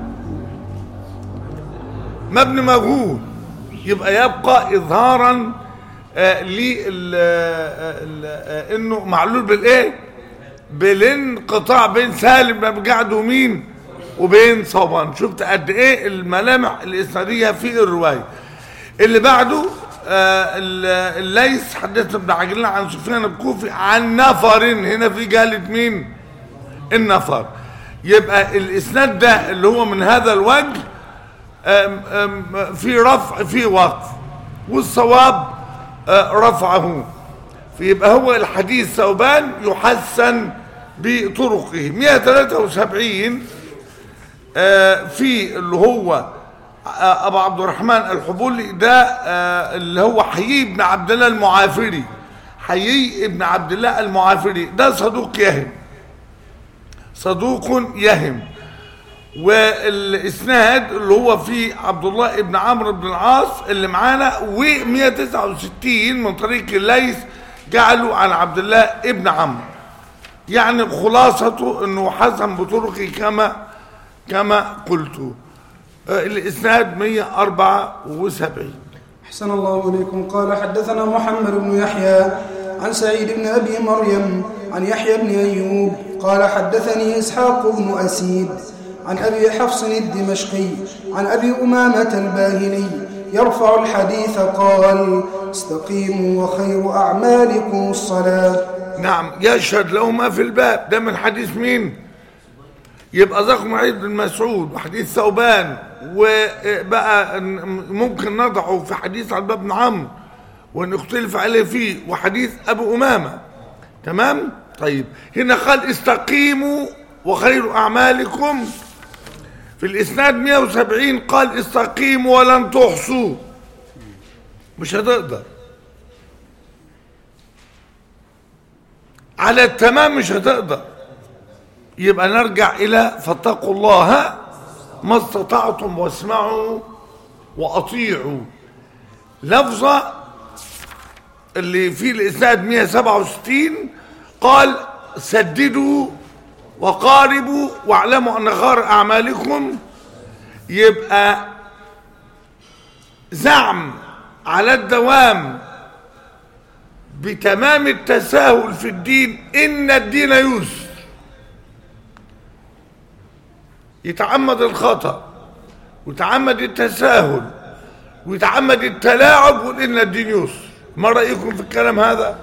مبني مجهول. يبقى يبقى اظهارا آه ل آه انه معلول بالايه؟ بالانقطاع بين سالم بن جعد ومين؟ وبين ثوبان. شفت قد ايه الملامح الاسناديه في الروايه. اللي بعده آه الليث حدثنا ابن عجلان عن سفيان الكوفي عن نفر. هنا في جهله مين؟ النفر. يبقى الاسناد ده اللي هو من هذا الوجه آم آم في رفع في وقف والصواب آه رفعه. فيبقى هو الحديث ثوبان يحسن بطرقه. مئة وثلاثة وسبعين آه في اللي هو آه ابو عبد الرحمن الحبولي ده آه اللي هو حيي بن عبد الله المعافري. حيي بن عبد الله المعافري ده صدوق يهم. صدوق يهم. والاسناد اللي هو فيه عبد الله ابن عمرو بن العاص اللي معانا و100 وتسعة وستين من طريق الليث جعلوا عن عبد الله ابن عمرو. يعني خلاصته انه حسن بطرقه كما كما قلت. الإسناد مئة وأربعة وسبعين. أحسن الله إليكم. قال حدثنا محمد بن يحيى عن سعيد بن أبي مريم عن يحيى بن أيوب قال حدثني إسحاق بن أسيد عن أبي حفص الدمشقي عن أبي أمامة الباهلي يرفع الحديث قال استقيموا وخير أعمالكم الصلاة. نعم، يشهد له ما في الباب ده من حديث مين؟ يبقى ذكر حديث بن مسعود وحديث ثوبان، وبقى ممكن نضعه في حديث عبد الله بن عمرو وان اختلف عليه فيه، وحديث ابو امامه. تمام. طيب هنا قال استقيموا وخير اعمالكم. في الاسناد مئة وسبعين قال استقيموا ولن تحصوا، مش هتقدر على التمام، مش هتقدر. يبقى نرجع الى فاتقوا الله ما استطعتم واسمعوا واطيعوا. لفظه اللي في الاسناد مئة وسبعة وستين قال سددوا وقاربوا واعلموا ان خير اعمالكم. يبقى زعم على الدوام بتمام التساهل في الدين، ان الدين يسر، يتعمد الخطأ ويتعمد التساهل ويتعمد التلاعب ويقول ان الدين يسر. ما رأيكم في الكلام هذا؟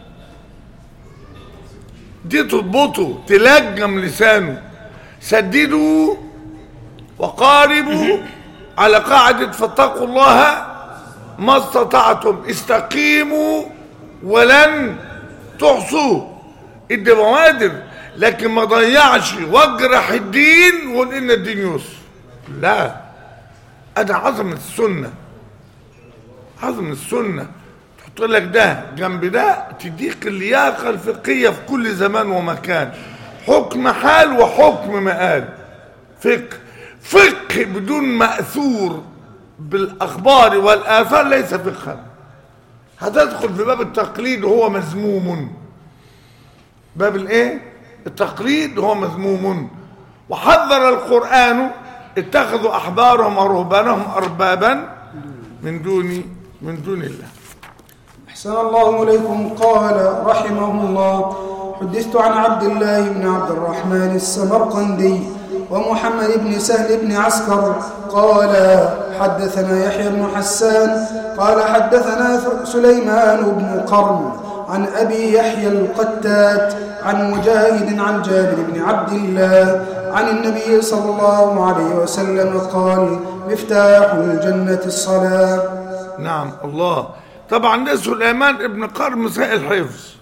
دي تضبطه، تلجم لسانه. سددوا وقاربوا على قاعدة فاتقوا الله ما استطعتم، استقيموا ولن تحصوا. ادي بوادر، لكن ما ضيعش واجرح الدين وقول ان الدين يسر. لا، انا عظمة السنة، عظمة السنة تحط لك ده جنب ده تديك اللياقة الفقهية في كل زمان ومكان. حكم حال وحكم مآل. فقه فقه بدون مأثور بالأخبار والآثار ليس فقها. هتدخل في باب التقليد وهو مذموم. باب الايه؟ التقليد هو مذموم. وحذر القرآن اتخذوا أحبارهم ورهبانهم أربابا من دون من دون الله. أحسن الله إليكم. قال رحمه الله حدثت عن عبد الله بن عبد الرحمن السمرقندي ومحمد بن سهل بن عسكر قال حدثنا يحيى بن حسان قال حدثنا سليمان بن قرن عن أبي يحيى القتات عن مجاهد عن جابر بن عبد الله عن النبي صلى الله عليه وسلم قال مفتاح الجنة الصلاة. نعم. الله. طبعا ده سليمان ابن قرن مساء الحفظ،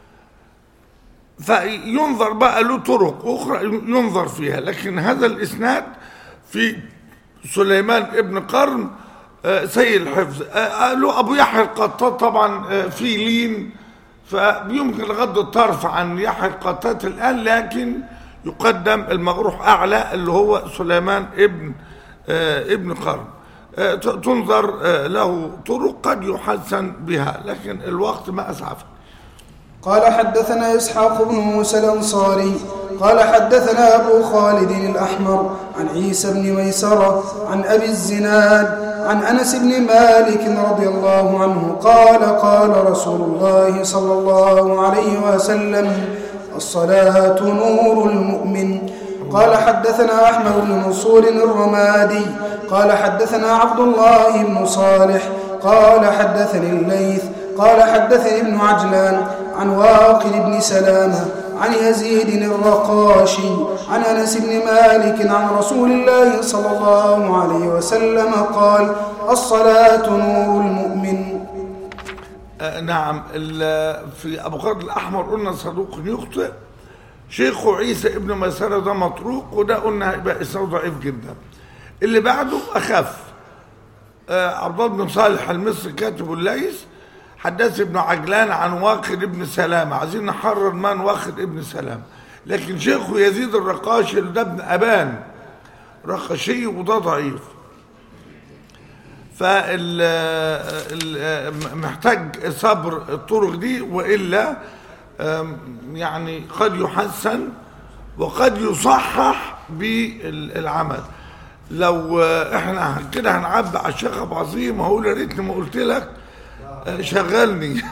فينظر بقى له طرق أخرى ينظر فيها، لكن هذا الإسناد في سليمان ابن قرن سيء الحفظ. له أبو يحيى القطات طبعا في لين، فيمكن غض الطرف عن يحيى القطات الآن، لكن يقدم المجروح أعلى اللي هو سليمان ابن ابن قرن. تنظر له طرق قد يحسن بها، لكن الوقت ما أسعفه. قال حدثنا إسحاق بن موسى الأنصاري قال حدثنا أبو خالد الأحمر عن عيسى بن ميسرة عن أبي الزناد عن أنس بن مالك رضي الله عنه قال قال رسول الله صلى الله عليه وسلم الصلاة نور المؤمن. قال حدثنا أحمد بن منصور الرمادي قال حدثنا عبد الله بن صالح قال حدثني الليث قال حدثني ابن عجلان عن واقد بن سلامة عن يزيد الرقاشي عن أنس بن مالك عن رسول الله صلى الله عليه وسلم قال الصلاة نور المؤمن. آه نعم. في أبو خالد الأحمر قلنا صدوق يخطئ، شيخه عيسى ابن ميسرة ده مطروق، وده قلنا هيبقى اسمه ضعيف جدا. اللي بعده أخف. آه عبد الله بن صالح المصري كاتب الليث حدث ابن عجلان عن واقد ابن سلامة. عايزين نحرر من واقد ابن سلامة، لكن شيخه يزيد الرقاشي ده ابن أبان رقاشي وده ضعيف، فمحتاج صبر الطرق دي، وإلا يعني قد يحسن وقد يصحح بالعمل. لو احنا كده هنعبي على الشيخ ابو عظيم هقول يا ريتني ما قلت لك شغلني.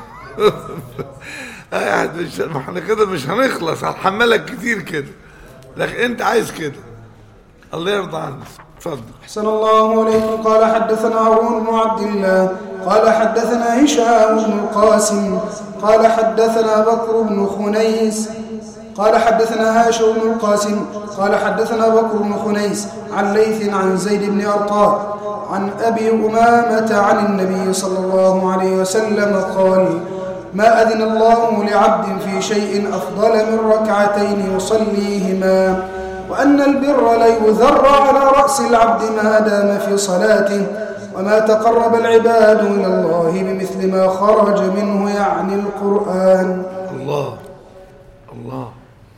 احنا كده مش هنخلص، هنحملك كتير كده، لكن انت عايز كده. الله يرضى عنك. اتفضل. احسن الله عليكم. قال حدثنا هارون بن عبد الله قال حدثنا هشام بن القاسم قال حدثنا بكر بن خنيس قال حدثنا هاشم بن القاسم قال حدثنا بكر بن خنيس عن ليث عن زيد بن أرطاء عن أبي أمامة عن النبي صلى الله عليه وسلم قال: ما أذن الله لعبد في شيء أفضل من ركعتين يصليهما، وأن البر ليذر على رأس العبد ما دام في صلاته، وما تقرب العباد إلى الله بمثل ما خرج منه، يعني القرآن. الله الله.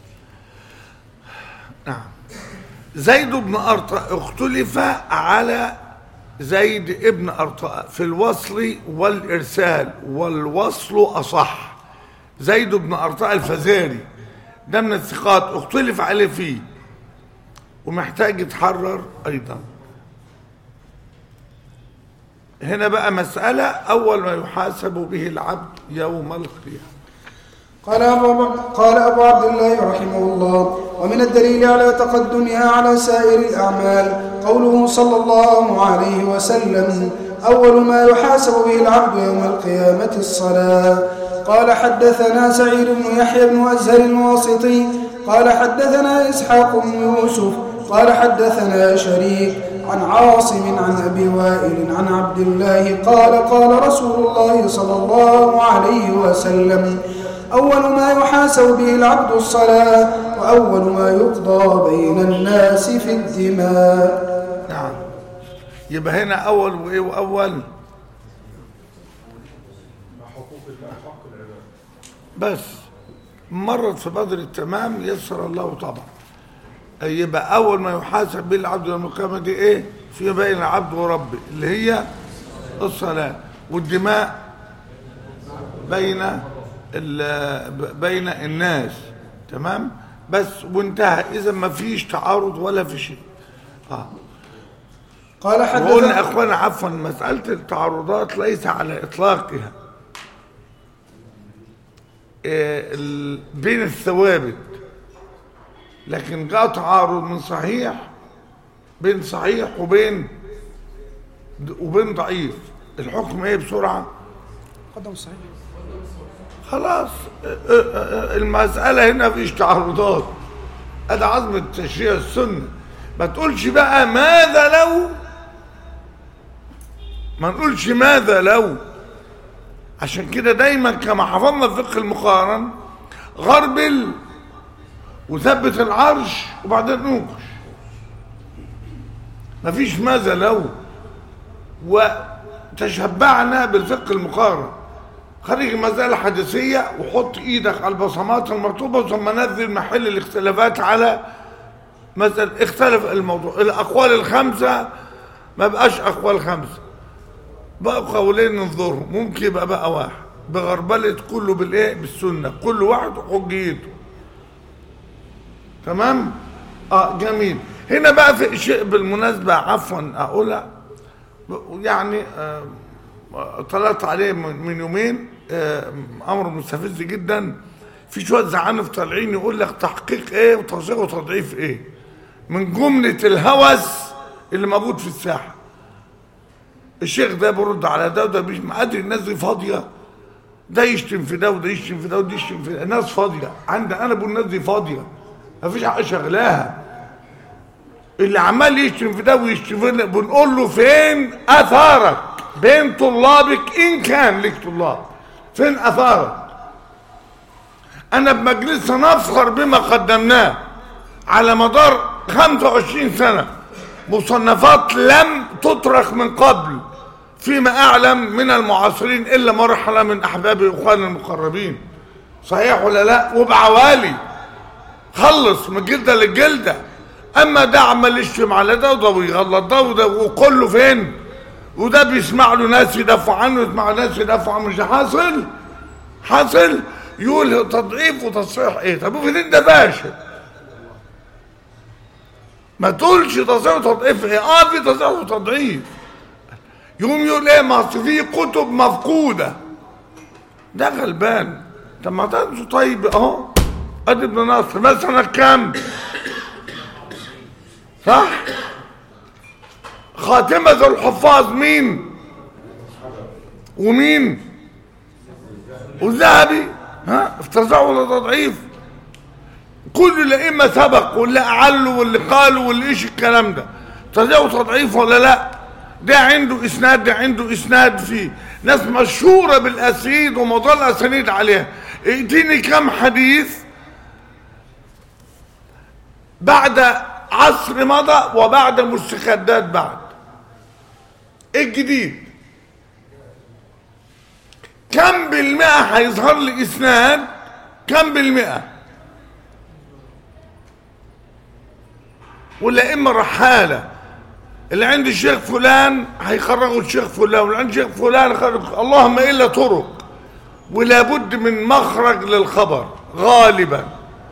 نعم. زيد بن أرطاء اختلف على زيد ابن أرطاء في الوصل والإرسال، والوصل أصح. زيد بن أرطاء الفزاري ده من الثقات، اختلف عليه فيه ومحتاج يتحرر أيضا. هنا بقى مسألة أول ما يحاسب به العبد يوم القيامة. قال أبو, قال أبو عبد الله رحمه الله: ومن الدليل على تقدمها على سائر الأعمال قوله صلى الله عليه وسلم: أول ما يحاسب به العبد يوم القيامة الصلاة. قال حدثنا سعيد بن يحيى بن أزهر الواسطي قال حدثنا إسحاق بن يوسف قال حدثنا شريك عن عاصم عن أبي وائل عن عبد الله قال: قال رسول الله صلى الله عليه وسلم: أول ما يحاسب به العبد الصلاة، وأول ما يقضى بين الناس في الدماء. نعم. يبقى هنا أول وإيه وأول بس مرت في بدر التمام يسر الله طبعا. يبقى أول ما يحاسب به العبد يوم القيامة دي إيه؟ في بين العبد وربه اللي هي الصلاة، والدماء بين بين الناس. تمام. بس وانتهى. إذا ما فيش تعارض ولا في شيء. آه. قال حدثنا وقلنا أخوانا عفوا مسألة التعارضات ليس على إطلاقها إيه بين الثوابت، لكن جاء تعارض من صحيح بين صحيح وبين وبين ضعيف، الحكم ايه بسرعة؟ قدم صحيح. خلاص المسألة هنا فيش تعارضات. هذا عظم التشريع السنة. ما تقولش بقى ماذا لو، ما نقولش ماذا لو. عشان كده دايما كما حفظنا الفقه المقارن غربل وثبت العرش وبعدين نوقش. مفيش ماذا لو. وتشبعنا بالفقه المقارن. خرج المسألة حديثية وحط ايدك على البصمات المكتوبة ثم نزل محل الاختلافات على مثلا اختلف الموضوع. الاقوال الخمسة ما بقاش اقوال خمسة، بقى قولين ننظرهم، ممكن يبقى بقى واحد بغربلة كله بالايه بالسنة، كل واحد وحجيته. تمام. اه جميل. هنا بقى في شيء بالمناسبة عفوا اقولها، يعني آه طلعت عليه من يومين آه امر مستفز جدا. في شويه زعانف طالعين يقول لك تحقيق ايه وتصحيح وتضعيف ايه من جمله الهوس اللي موجود في الساحه. الشيخ ده برد على ده وده مش مقدر. الناس دي فاضيه، ده يشتم في ده وده يشتم في ده وده يشتم في ده. الناس فاضيه. عندي انا بقول الناس دي فاضيه مفيش حق شغلاها. اللي عمال يشتم في ده ويشتم في ده بنقول له فين اثارك بين طلابك ان كان لك طلاب؟ فين اثارك؟ انا بمجلسنا نفخر بما قدمناه على مدار خمسة وعشرين سنة، مصنفات لم تطرق من قبل فيما اعلم من المعاصرين الا مرحلة من احبابي واخواني المقربين. صحيح ولا لا؟ وبعوالي خلص من جلدة للجلدة. اما ده عمال يشتم على ده وده ويغلط ده وده وكله فين؟ وده بيسمع له ناس يدافعوا عنه ويسمع ناس يدافعوا عنه. مش حاصل حاصل يقول تضعيف وتصحيح ايه؟ طب وفين ده باشا؟ ما تقولش تصحيح وتضعيف ايه، اه في تصحيح وتضعيف. يقوم يقول ايه ما اصل في كتب مفقوده، ده غلبان. طب ما تنسوا طيب اهو ادي ابن نصر مثلا كام صح؟ خاتمة الحفاظ مين ومين والذهبي، ها افتزعوا ولا تضعيف؟ كل الائمه سبق واللي اعلوا واللي قالوا واللي ايش الكلام ده، افتزعوا تضعيف ولا لا؟ ده عنده اسناد، ده عنده اسناد، فيه ناس مشهوره بالاسانيد ومضى الاسانيد عليها. ائتيني كم حديث بعد عصر مضى وبعد مستخدات بعد، ايه الجديد؟ كم بالمئة هيظهر لي اسناد؟ كم بالمئة؟ والائمه رحاله، اللي عند الشيخ فلان هيخرجوا الشيخ فلان، واللي عند الشيخ فلان يخرج، اللهم الا طرق، ولا بد من مخرج للخبر غالبا.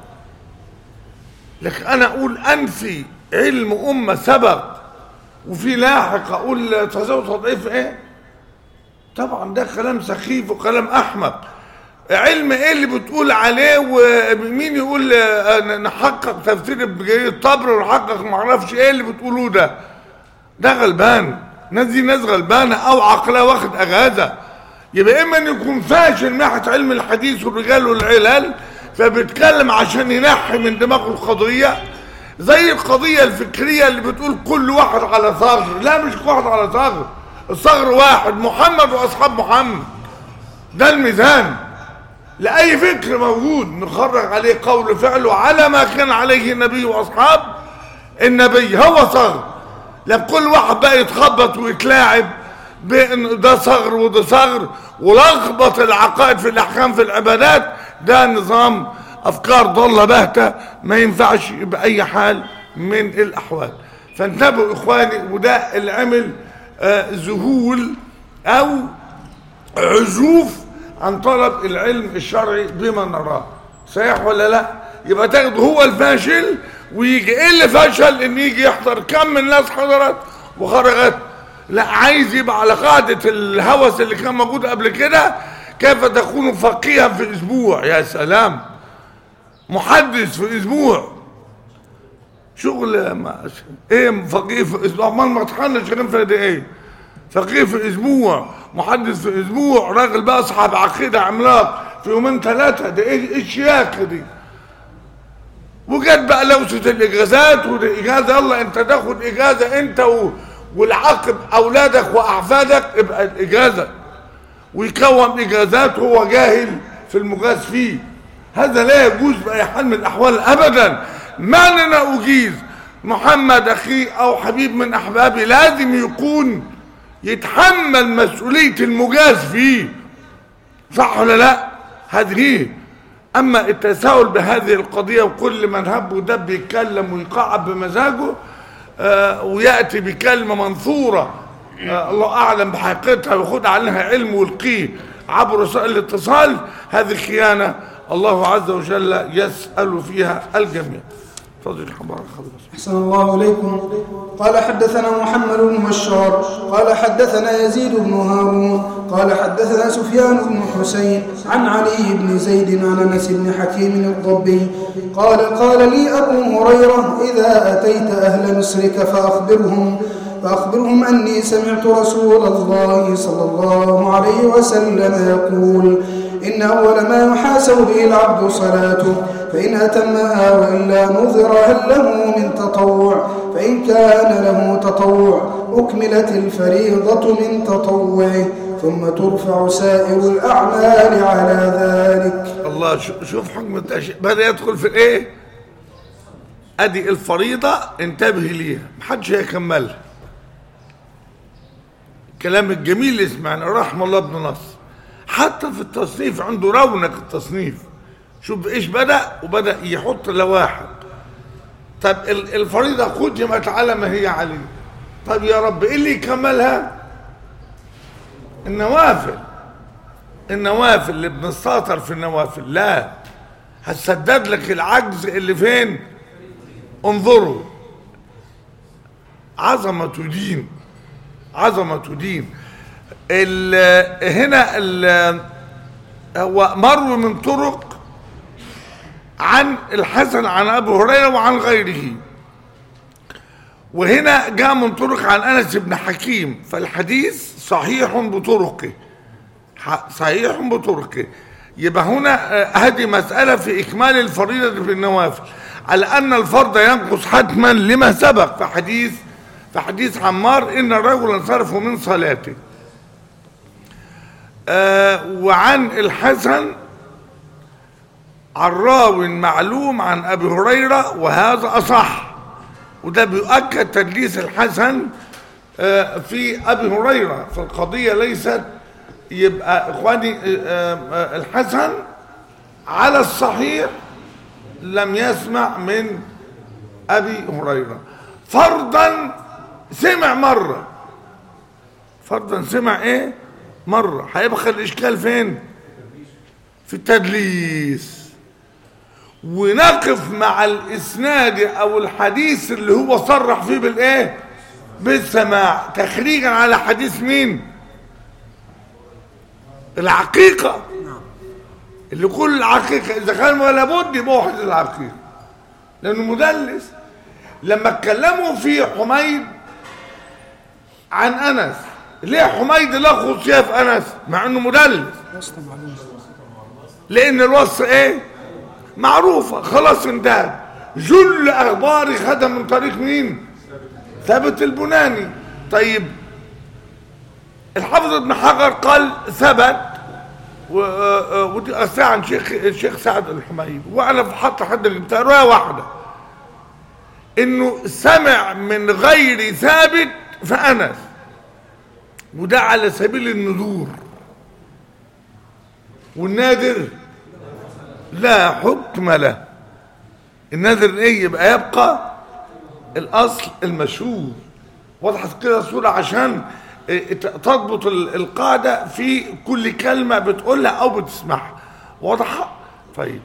لكن انا اقول انفي علم امه سبق وفي لاحق اقول تزود تضعيف ايه؟ طبعا ده كلام سخيف وكلام احمق. علم ايه اللي بتقول عليه؟ ومين يقول نحقق تفسير ابن جرير الطبري ونحقق معرفش ايه اللي بتقولوه ده؟ ده غلبان. ناس دي ناس غلبانه او عقلها واخد اجازه. يبقى اما ان يكون فاشل من ناحيه علم الحديث والرجال والعلل، فبيتكلم عشان ينحي من دماغه القضيه، زي القضيه الفكريه اللي بتقول كل واحد على ثغر. لا مش كل واحد على ثغر، الثغر واحد، محمد واصحاب محمد، ده الميزان. لاي فكر موجود نخرج عليه قول فعله على ما كان عليه النبي واصحاب النبي، هو ثغر. لا كل واحد بقى يتخبط ويتلاعب بان ده ثغر وده ثغر، ولخبط العقائد في الاحكام في العبادات، ده نظام افكار ضاله باهته ما ينفعش باي حال من الاحوال. فانتبهوا اخواني، وده اللي عمل آه ذهول او عزوف عن طلب العلم الشرعي بما نراه. صحيح ولا لا؟ يبقى تاخد هو الفاشل ويجي ايه اللي فشل؟ ان يجي يحضر كم من الناس حضرت وخرجت. لا، عايز يبقى على قاعده الهوس اللي كان موجود قبل كده، كيف تكون فقيها في اسبوع. يا سلام، محدث في اسبوع، شغل ما ايه فقيه في اسبوع؟ ما المطحنه شغالين في ايه؟ فقيه في اسبوع، محدث في اسبوع، راجل بقى اصحاب عقيده عملاق في يومين ثلاثه، ده ايه الشياكه دي؟ وجت بقى لوسه الاجازات، ودي اجازه، يلا انت تاخد اجازه انت و... والعقب اولادك واحفادك، يبقى الاجازه، ويكون اجازات وهو جاهل في المجاز فيه. هذا لا يجوز باي حال من الاحوال ابدا. ما انا اجيز محمد اخي او حبيب من احبابي، لازم يكون يتحمل مسؤوليه المجاز فيه، صح ولا لا؟ هذه. اما التساهل بهذه القضيه وكل من هب ودب يتكلم ويقعد بمزاجه آه وياتي بكلمه منثوره آه الله اعلم بحقيقتها وياخد عنها علم ويلقيه عبر وسائل الاتصال، هذه خيانه الله عز وجل يسأل فيها الجميع. تفضل حضرتك. أحسن الله إليكم. قال حدثنا محمد بن بشار قال حدثنا يزيد بن هارون قال حدثنا سفيان بن حسين عن علي بن زيد عن أنس بن حكيم الضبي قال قال لي أبو هريرة إذا أتيت أهل مصرك فأخبرهم فأخبرهم أني سمعت رسول الله صلى الله عليه وسلم يقول إن أول ما يحاسب به العبد صلاته، فإن أتمها وإلا نظر هل له من تطوع، فإن كان له تطوع أكملت الفريضة من تطوعه، ثم ترفع سائر الأعمال على ذلك. الله، شوف حكم التأشيء بدأ يدخل في الإيه؟ أدي الفريضة، انتبه ليها، محدش هيكملها. كلام الجميل اللي سمعنا رحمه الله ابن نصر، حتى في التصنيف عنده رونق التصنيف. شوف ايش بدأ، وبدأ يحط لواحق. طب الفريضة ختمت على ما هي عليه، طب يا رب ايه اللي يكملها؟ النوافل. النوافل اللي بنستهتر في النوافل، لا، هتسدد لك العجز اللي فين؟ انظروا عظمة دين، عظمة دين. ال هنا ال هو مر من طرق عن الحسن عن أبي هريرة وعن غيره، وهنا جاء من طرق عن أنس بن حكيم، فالحديث صحيح بطرقه، صحيح بطرقه. يبقى هنا هذه مسألة في إكمال الفريضة في النوافل، على أن الفرض ينقص حتما لما سبق في حديث في حديث عمار إن الرجل انصرف من صلاته. آه وعن الحسن عن راو معلوم عن أبي هريرة، وهذا أصح، وده بيؤكد تدليس الحسن آه في أبي هريرة، فالقضية ليست. يبقى إخواني آه آه الحسن على الصحيح لم يسمع من أبي هريرة، فرضا سمع مرة، فرضا سمع ايه مرة، هيبقى الإشكال فين؟ في التدليس. ونقف مع الإسناد أو الحديث اللي هو صرح فيه بالإيه؟ بالسماع، تخريجا على حديث مين؟ العقيقة، اللي كل العقيقة إذا كان ولا بد يبقى واحد العقيقة، لأنه مدلس. لما اتكلموا في حميد عن أنس، ليه حميد لا خصوصية في أنس مع أنه مدلس؟ لأن الوصف إيه؟ معروفة، خلاص انتهت. جل أخباري خدها من طريق مين؟ ثابت البناني. طيب الحافظ ابن حجر قال ثبت، ودي أساء عن شيخ الشيخ سعد الحميد، وأنا في حط حد جبتها رواية واحدة إنه سمع من غير ثابت فأنس، وده على سبيل النذور، والنادر لا حكم له. النادر ايه؟ يبقى يبقى الاصل المشهور. وضحت كده الصورة عشان تضبط القاعدة في كل كلمة بتقولها او بتسمعها. واضحة؟ طيب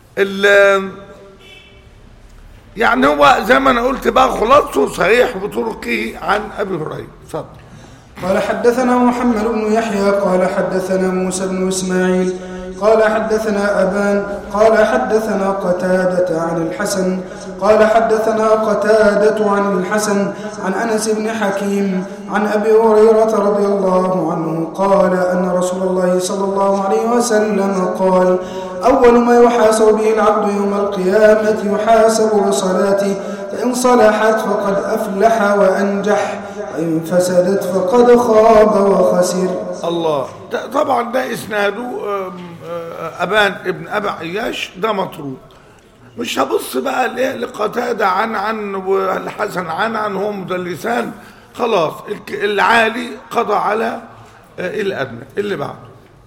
يعني هو زي ما انا قلت بقى خلاصته صحيح بطرقه عن ابي هريره. اتفضل. قال حدثنا محمد بن يحيى قال حدثنا موسى بن اسماعيل قال حدثنا أبان قال حدثنا قتادة عن الحسن قال حدثنا قتادة عن الحسن عن أنس بن حكيم عن أبي هريرة رضي الله عنه قال أن رسول الله صلى الله عليه وسلم قال: أول ما يحاسب به العبد يوم القيامة يحاسب بصلاته، فإن صلحت فقد أفلح وأنجح، وإن فسدت فقد خاب وخسر. الله. طبعا ده إسناده أبان ابن أبي عياش، ده مطروق. مش هبص بقى لقتادة عن عن والحسن عن عن هم مدلسان، خلاص العالي قضى على الأدنى. اللي بعده.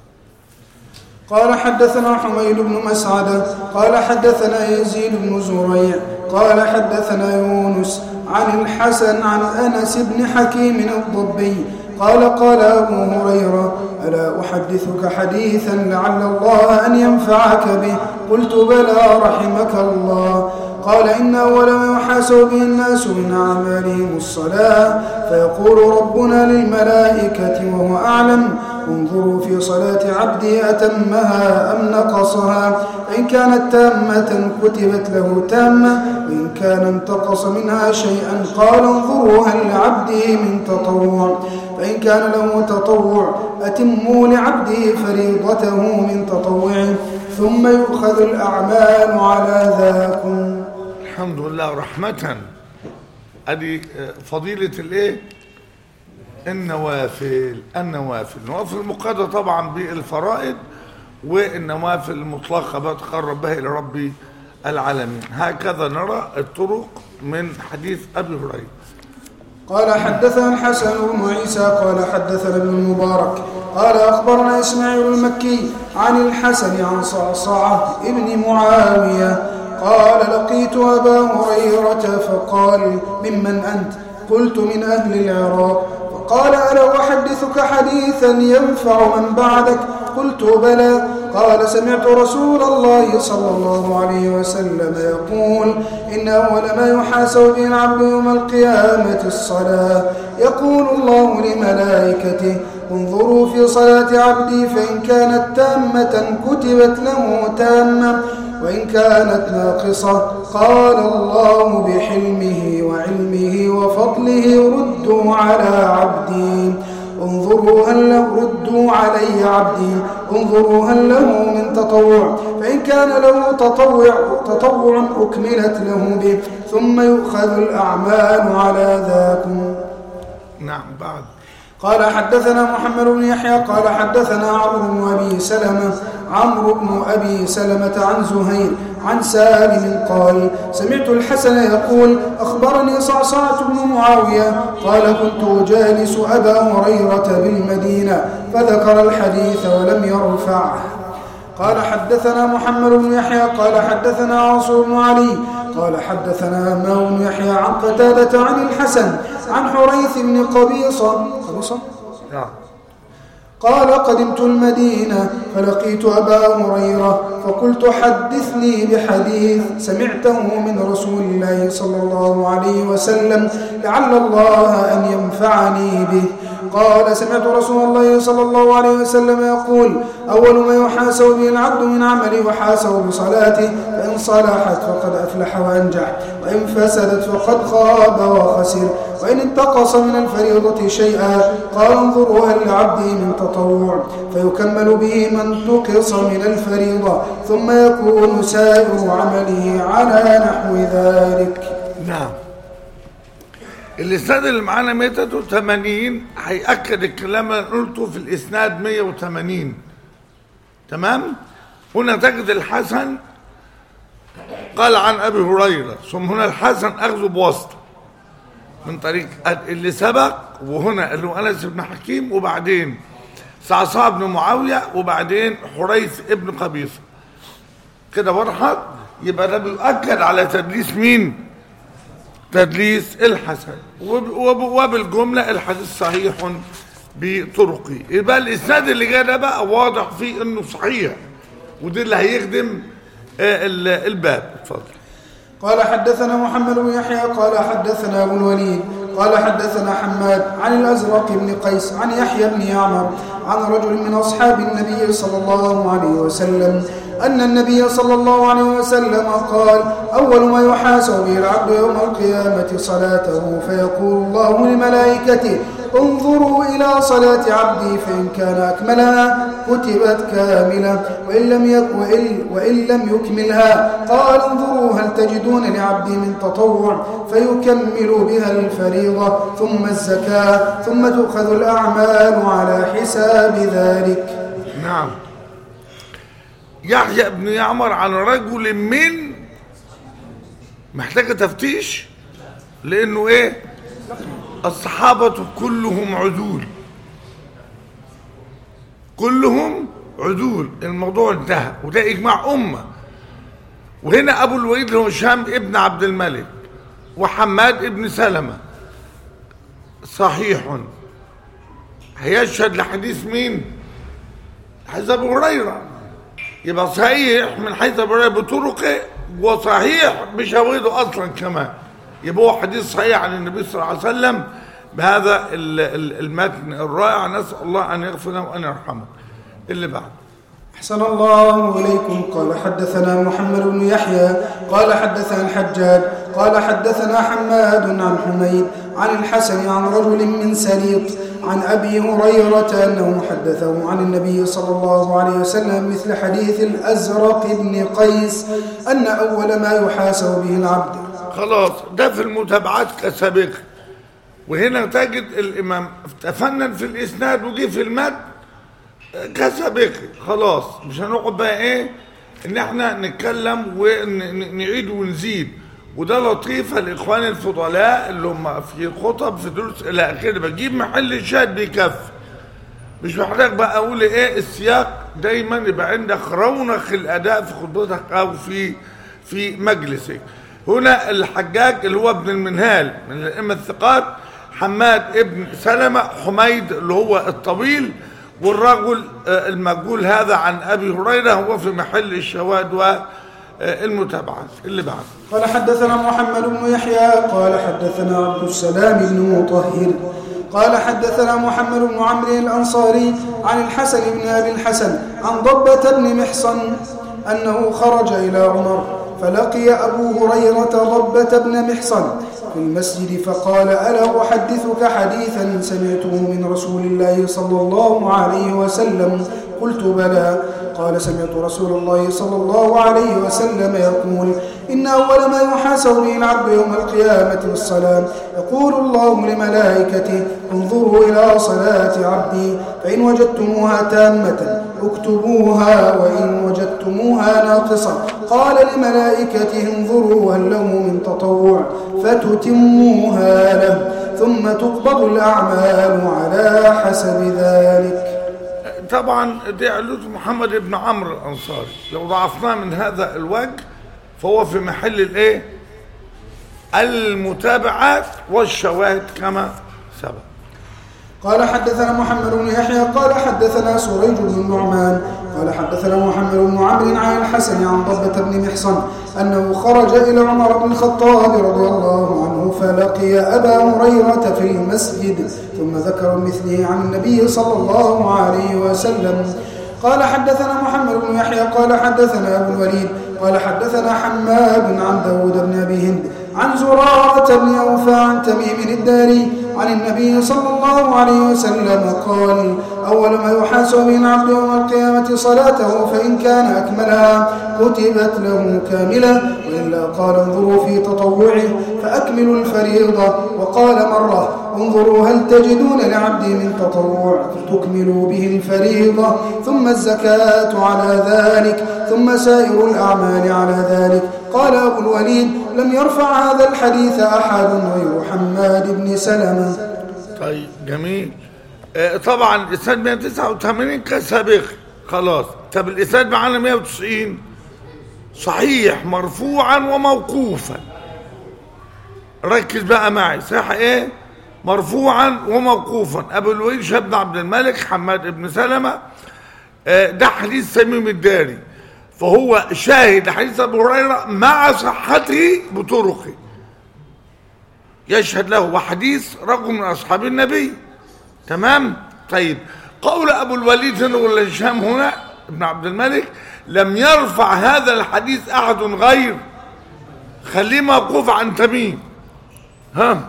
قال حدثنا حميد بن مسعدة قال حدثنا يزيد بن زريع قال حدثنا يونس عن الحسن عن أنس بن حكيم الضبي قال قال أبو هريرة: ألا أحدثك حديثا لعل الله أن ينفعك به؟ قلت: بلى رحمك الله. قال: إن أول ما يحاسب به الناس من أعمالهم الصلاة، فيقول ربنا للملائكة وهو أعلم: انظروا في صلاة عبدي أتمها أم نقصها، فإن كانت تامة كتبت له تامة، وإن كان انتقص منها شيئا قال: انظروا هل لعبدي من تطوع، فإن كان له تطوع أتموا لعبده فريضته من تطوعه، ثم يؤخذ الأعمال على ذاكم. الحمد لله. رحمة أدي فضيلة الايه؟ النوافل. النوافل النوافل المقيدة طبعا بالفرائض، والنوافل المطلقة بتقرب بها إلى رب العالمين. هكذا نرى الطرق من حديث أبي هريرة. قال حدثنا الحسن بن عيسى قال حدثنا ابن المبارك قال أخبرنا إسماعيل المكي عن الحسن عن صعصعة ابن معاوية قال: لقيت أبا هريرة فقال: ممن أنت؟ قلت: من أهل العراق. فقال: ألا أحدثك حديثا ينفع من بعدك؟ قلت بلى. قال سمعت رسول الله صلى الله عليه وسلم يقول إن أول ما يحاسب به العبد يوم القيامة الصلاة. يقول الله لملائكته انظروا في صلاة عبدي فإن كانت تامة كتبت له تامة وإن كانت ناقصة قال الله بحلمه وعلمه وفضله ردوا على عبدي انظروا هل له ردوا علي عبدي انظروا هل له من تطوع فإن كان له تطوع تطوع أكملت له به ثم يؤخذ الأعمال على ذاكم. نعم. بعد قال حدثنا محمد بن يحيى قال حدثنا عمرو بن أبي سلمة عمرو بن أبي سلمة عن زهير عن سالم قال سمعت الحسن يقول أخبرني صعصعة بن معاوية قال كنت أجالس أبا هريرة بالمدينة فذكر الحديث ولم يرفعه. قال حدثنا محمد بن يحيى قال حدثنا عاصم بن علي قال حدثنا همام بن يحيى عن قتادة عن الحسن عن حريث بن قبيصة قبيصة قال قدمت المدينة فلقيت أبا هريرة فقلت حدثني بحديث سمعته من رسول الله صلى الله عليه وسلم لعل الله أن ينفعني به. قال سمعت رسول الله صلى الله عليه وسلم يقول أول ما يحاسب به العبد من عمله وحاسب بصلاته فإن صلحت فقد أفلح وأنجح وإن فسدت فقد خاب وخسر وإن انتقص من الفريضة شيئا قال انظروا هل لعبدي من تطوع فيكمل به ما انتقص من الفريضة ثم يكون سائر عمله على نحو ذلك. نعم. الإسناد اللي معانا مئة وثمانين هيأكد الكلام اللي قلته في الإسناد مئة وثمانين. تمام. هنا تجد الحسن قال عن أبي هريرة ثم هنا الحسن أخذه بواسطة من طريق اللي سبق وهنا اللي هو أنس بن حكيم وبعدين صعصع بن معاوية وبعدين حريث ابن قبيصة كده وضحت. يبقى ده بيؤكد على تدليس مين؟ تدليس الحسن. وبالجملة الحديث صحيح بطرقه. يبقى الإسناد اللي جاء ده بقى واضح فيه إنه صحيح ودي اللي هيخدم الباب. اتفضل. قال حدثنا محمد بن يحيى قال حدثنا أبو الوليد قال حدثنا حماد عن الأزرق بن قيس عن يحيى بن يعمر عن رجل من أصحاب النبي صلى الله عليه وسلم أن النبي صلى الله عليه وسلم قال أول ما يحاسب به العبد يوم القيامة صلاته فيقول الله لملائكته انظروا إلى صلاة عبدي فإن كان أكملها كتبت كاملة وإن لم, يك وإن وإن لم يكملها قال انظروا هل تجدون لعبدي من تطوع فيكمل بها الفريضة ثم الزكاة ثم تؤخذ الأعمال على حساب ذلك. نعم. يحيى بن يعمر عن رجل من محتاجة تفتيش لأنه إيه الصحابة كلهم عدول كلهم عدول الموضوع انتهى وده إجماع أمة. وهنا أبو الوليد هو هشام ابن عبد الملك وحماد ابن سلمة صحيح هيشهد لحديث مين؟ حديث أبو هريرة. يبقى صحيح من حيث أبو هريرة بطرقه وصحيح بشواهده أصلا كمان. يبقى هو حديث صحيح عن النبي صلى الله عليه وسلم بهذا المتن الرائع. نسأل الله أن يغفر له وأن يرحمه. اللي بعد. أحسن الله إليكم. قال حدثنا محمد بن يحيى قال حدثنا الحجاج قال حدثنا حماد عن حميد عن الحسن عن رجل من سليط عن أبي هريرة أنه حدثه عن النبي صلى الله عليه وسلم مثل حديث الأزرق بن قيس أن أول ما يحاسب به العبد. خلاص ده في المتابعات كسابق. وهنا تجد الإمام تفنن في الإسناد وجي في المد كسابق. خلاص مش هنقعد بقى إيه إن احنا نتكلم ونعيد ونزيد. وده لطيفة الإخوان الفضلاء اللي هم في خطب في دروس إلى آخره بجيب محل الشاهد بيكفي. مش محتاج بقى أقول إيه السياق. دايما يبقى عندك رونق الأداء في خطبتك أو في في مجلسك. هنا الحجاج اللي هو ابن المنهال من الأئمة الثقات حماد ابن سلمة حميد اللي هو الطويل والرجل المجهول هذا عن أبي هريرة هو في محل الشواهد والمتابعات. اللي بعد قال حدثنا محمد بن يحيى قال حدثنا عبد السلام بن مطهر قال حدثنا محمد بن عمرو الأنصاري عن الحسن بن أبي الحسن عن ضبة بن محصن أنه خرج إلى عمر فلقي أبو هريرة ضبة بن محصن في المسجد فقال: ألا أحدثك حديثا سمعته من رسول الله صلى الله عليه وسلم؟ قلت: بلى. قال: سمعت رسول الله صلى الله عليه وسلم يقول: إن أول ما يحاسب به العبد يوم القيامة والصلاة. يقول الله لملائكته: انظروا إلى صلاة عبدي فإن وجدتموها تامة اكتبوها وإن وجدتموها ناقصة. قال لملائكته: انظروا هل له من تطوع فتتموها له ثم تقبض الأعمال على حسب ذلك. طبعا دي علوة محمد بن عمرو الأنصاري، لو ضعفناه من هذا الوجه فهو في محل الايه المتابعات والشواهد كما سبق. قال حدثنا محمد بن يحيى قال حدثنا سريج بن النعمان قال حدثنا محمد بن عمرو عن الحسن عن ضبة بن محصن أنه خرج إلى عمر بن الخطاب رضي الله عنه فلقي أبا هريرة في المسجد ثم ذكر مثله عن النبي صلى الله عليه وسلم. قال حدثنا محمد بن يحيى قال حدثنا أبو الوليد قال حدثنا حماد عن داود بن أبي هند عن زرارة بن أوفى عن تميم الداري عن النبي صلى الله عليه وسلم قال: أول ما يحاسب به العبد يوم القيامة صلاته فإن كان أكملها كتبت له كاملة وإلا قال: انظروا في تطوعه فأكملوا الفريضة. وقال مرة: انظروا هل تجدون لعبدي من تطوع فتكملوا به الفريضة ثم الزكاة على ذلك ثم سائر الأعمال على ذلك. قال أبو الوليد: لم يرفع هذا الحديث أحد غير حماد بن سلمة. طيب جميل. آه طبعا الإسناد مئة وتسعة وثمانين كسابق خلاص. طب الإسناد معانا مئة وتسعين صحيح مرفوعا وموقوفا. ركز بقى معي، صح ايه؟ مرفوعا وموقوفا. أبو الوليد شاب عبد الملك حماد بن سلمة. آه ده حديث تميم الداري، فهو شاهد حديث أبو هريرة مع صحته بطرقه يشهد له، وحديث رجل من أصحاب النبي. تمام؟ طيب قول أبو الوليد هنا ولا هشام هنا ابن عبد الملك: لم يرفع هذا الحديث أحد غير، خليه موقوف عن تميم. ها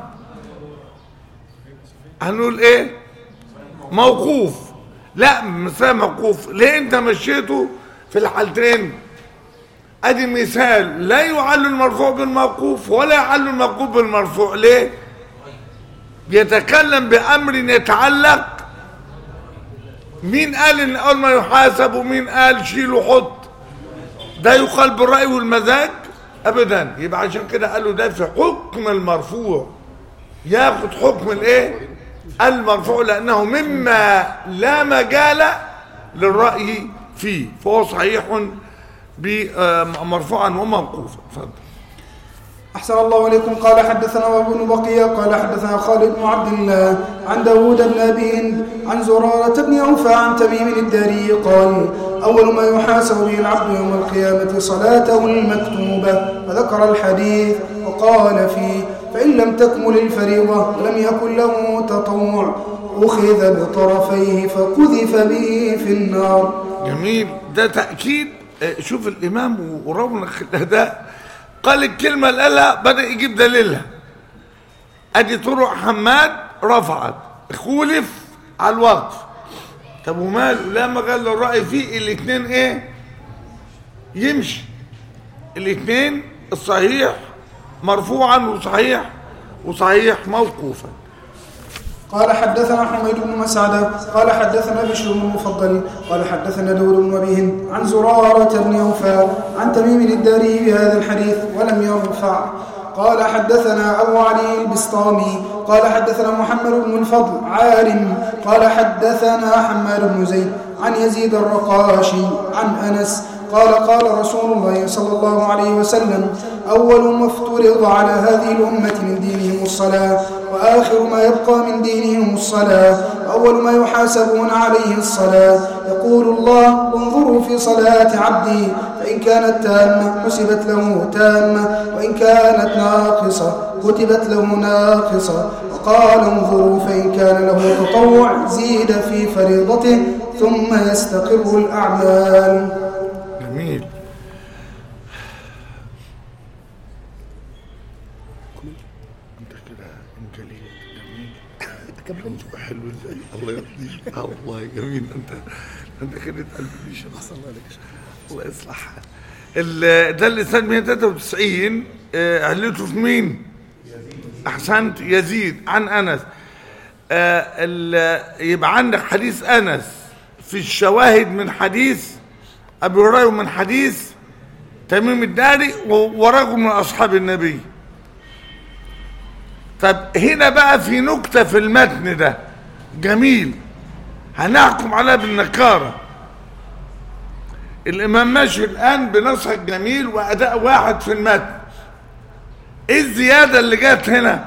هنقول ايه؟ موقوف. لا مثال موقوف. ليه انت مشيته في الحالتين؟ ادي مثال لا يعل المرفوع بالموقوف ولا يعل الموقوف بالمرفوع. ليه؟ بيتكلم بامر يتعلق. مين قال ان اول ما يحاسب ومين قال شيل وحط؟ ده يقال بالراي والمزاج ابدا. يبقى عشان كده قالوا ده في حكم المرفوع، ياخد حكم الايه المرفوع، لانه مما لا مجال للراي فيه، فهو صحيح مرفوعا وموقوفا. اتفضل. أحسن الله إليكم. قال حدثنا وابو بن بقية قال حدثنا خالد بن عبد الله عن داود بن أبي هند عن زرارة بن أوفى عن تميم الداري قال: أول ما يحاسب به العبد يوم القيامة صلاته المكتوبة. فذكر الحديث وقال فيه: فإن لم تكمل الفريضة ولم يكن له تطوع أخذ بطرفيه فقذف به في النار. جميل. ده تأكيد. شوف الإمام ورونق الأداء، قال الكلمة اللي قالها بدأ يجيب دليلها. أدي طرق حماد رفعت، خولف على الوقف. طب ومال لما قال الرأي فيه الاثنين ايه يمشي؟ الاثنين الصحيح مرفوعا وصحيح وصحيح موقوفا. قال حدثنا حميد بن مسعدة قال حدثنا بشر بن المفضل قال حدثنا داود بن أبي هند عن زرارة بن أوفى عن تميم الداري بهذا الحديث ولم يرفع. قال حدثنا أبو علي البسطامي قال حدثنا محمد بن الفضل عالم قال حدثنا حماد بن زيد عن يزيد الرقاشي عن أنس قال قال رسول الله صلى الله عليه وسلم أول ما افترض على هذه الأمة من دينهم الصلاة وآخر ما يبقى من دينهم الصلاة وأول ما يحاسبون عليه الصلاة. يقول الله انظروا في صلاة عبدي فإن كانت تامة حسبت له تامة وإن كانت ناقصة كتبت له ناقصة. وقال انظروا فإن كان له تطوع زيد في فريضته ثم يستقر الأعمال. جميل. انت كده انجليل جميل حلو ازاي. الله يرضيك. الله جميل. انت انت كده قلبي شخص. الله عليك. الله يصلح حالك. ده اللسان مئة وثلاثة وتسعين اهلته في مين؟ احسنت. يزيد عن انس. يبقى عندك حديث انس في الشواهد من حديث ابي هريره ومن حديث تميم الداري ورجل من اصحاب النبي. طب هنا بقى في نكته في المتن ده جميل هنحكم عليها بالنكاره. الامام ماشي الان بنصح جميل واداء واحد في المتن. ايه الزياده اللي جت هنا؟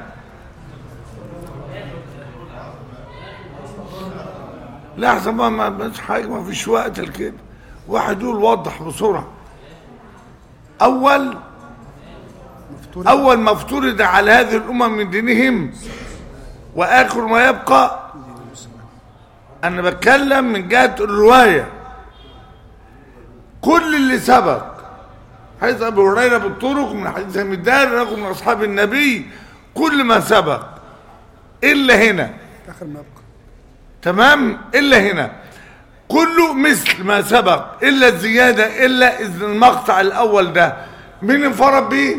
لحظه ما ما حاجه ما فيش وقت لكده. واحد يقول وضح بسرعه. اول اول ما افترض على هذه الامم من دينهم واخر ما يبقى. انا بتكلم من جهه الروايه. كل اللي سبق حديث ابي هريره بالطرق من حديث تميم الداري رجل من اصحاب النبي كل ما سبق الا هنا اخر ما يبقى. تمام. الا هنا كله مثل ما سبق الا الزياده الا المقطع الاول ده. مين انفرد بيه؟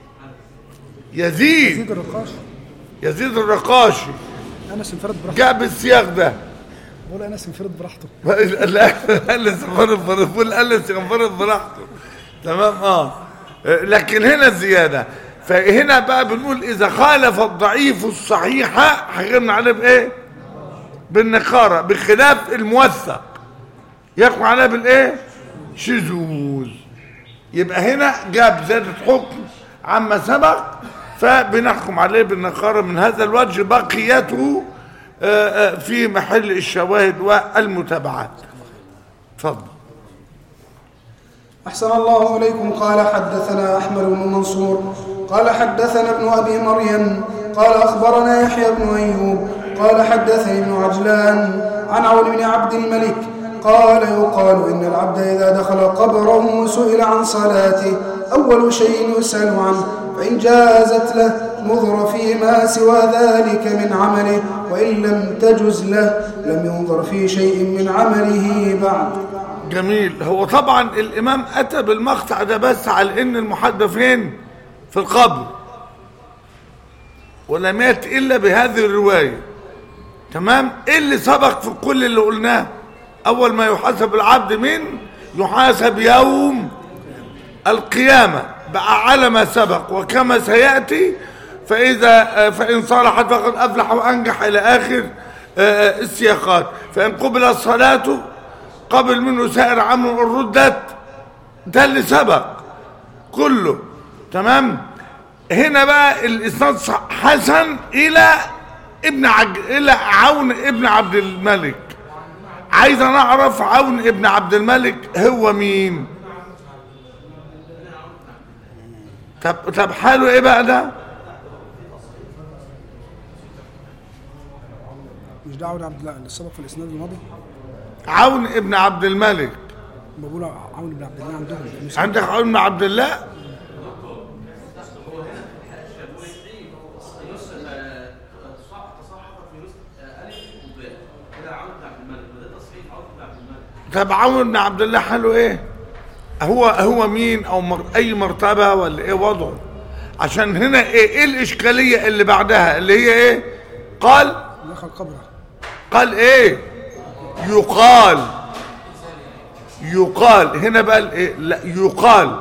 يزيد. يزيد الرقاشي. يزيد الرقاشي. انس انفرد براحته. جاء بالسياق ده. بقول انس انفرد براحته. لا انس انفرد بقول انس انفرد براحته. تمام. اه لكن هنا الزياده. فهنا بقى بنقول اذا خالف الضعيف الصحيح حكمنا عليه بايه؟ بالنكاره. بخلاف الموثق يحكم عليه بالايه؟ شذوذ. يبقى هنا جاب زياده حكم عما سبق فبنحكم عليه بالنكاره من هذا الوجه. بقيته في محل الشواهد والمتابعات. تفضل. أحسن الله إليكم. قال حدثنا أحمد بن منصور قال حدثنا ابن أبي مريم قال أخبرنا يحيى بن أيوب قال حدثني ابن عجلان عن عون بن عبد الملك قال يقال إن العبد إذا دخل قبره وسئل عن صلاته أول شيء يسأل عنه فإن جازت له نظر فيما سوى ذلك من عمله وإن لم تجز له لم ينظر في شيء من عمله بعد. جميل. هو طبعا الإمام أتى بالمقطع ده بس على إن المحدث فين؟ في القبر ولم يأتي إلا بهذه الرواية. تمام. إيه اللي سبق في كل اللي قلناه؟ أول ما يحاسب العبد من يحاسب يوم القيامة بقى على ما سبق وكما سيأتي. فإذا فإن صلحت فقد أفلح وأنجح إلى آخر السياقات. فإن قبلت صلاته قبل منه سائر عمل الردت. ده اللي سبق كله. تمام. هنا بقى الإسناد حسن إلى ابن عج... إلى عون ابن عبد الملك. عايز نعرف عون ابن عبد الملك هو مين؟ طب طب حاله ايه بقى ده؟ مش ده عون عبد الله اللي سبق في الاسناد الماضي؟ عون ابن عبد الملك. بقول عون ابن عبد الله عندهم. عندك عون ابن عبد الله؟ طب عون ابن عبد الله حاله ايه؟ هو هو مين او مر... اي مرتبه ولا ايه وضعه؟ عشان هنا ايه, إيه الاشكاليه اللي بعدها اللي هي ايه؟ قال دخل قبره. قال ايه؟ يقال. يقال هنا بقى ايه؟ لا يقال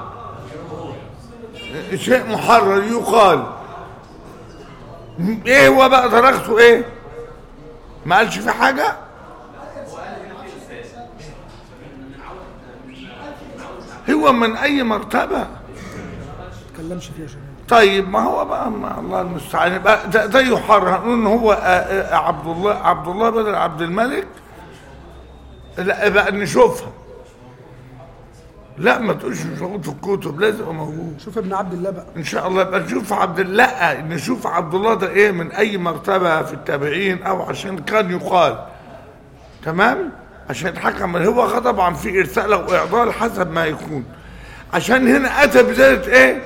شيء محرر. يقال ايه هو بقى درجته ايه؟ ما قالش في حاجه. هو من اي مرتبة؟ ما تكلمش فيها شيء. طيب ما هو بقى ما الله المستعان يبقى ده, ده يحرر. هنقول ان هو عبد الله عبد الله بدل عبد الملك؟ لا بقى نشوفها. لا ما تقولش مش موجود في الكتب، لازم يبقى موجود. شوف ابن عبد الله بقى ان شاء الله يبقى نشوف عبد الله. لا نشوف عبد الله ده ايه من اي مرتبه في التابعين، او عشان كان يقال تمام عشان يتحكم. هو طبعا في ارسال او اعضال حسب ما يكون. عشان هنا اتى بزياده ايه؟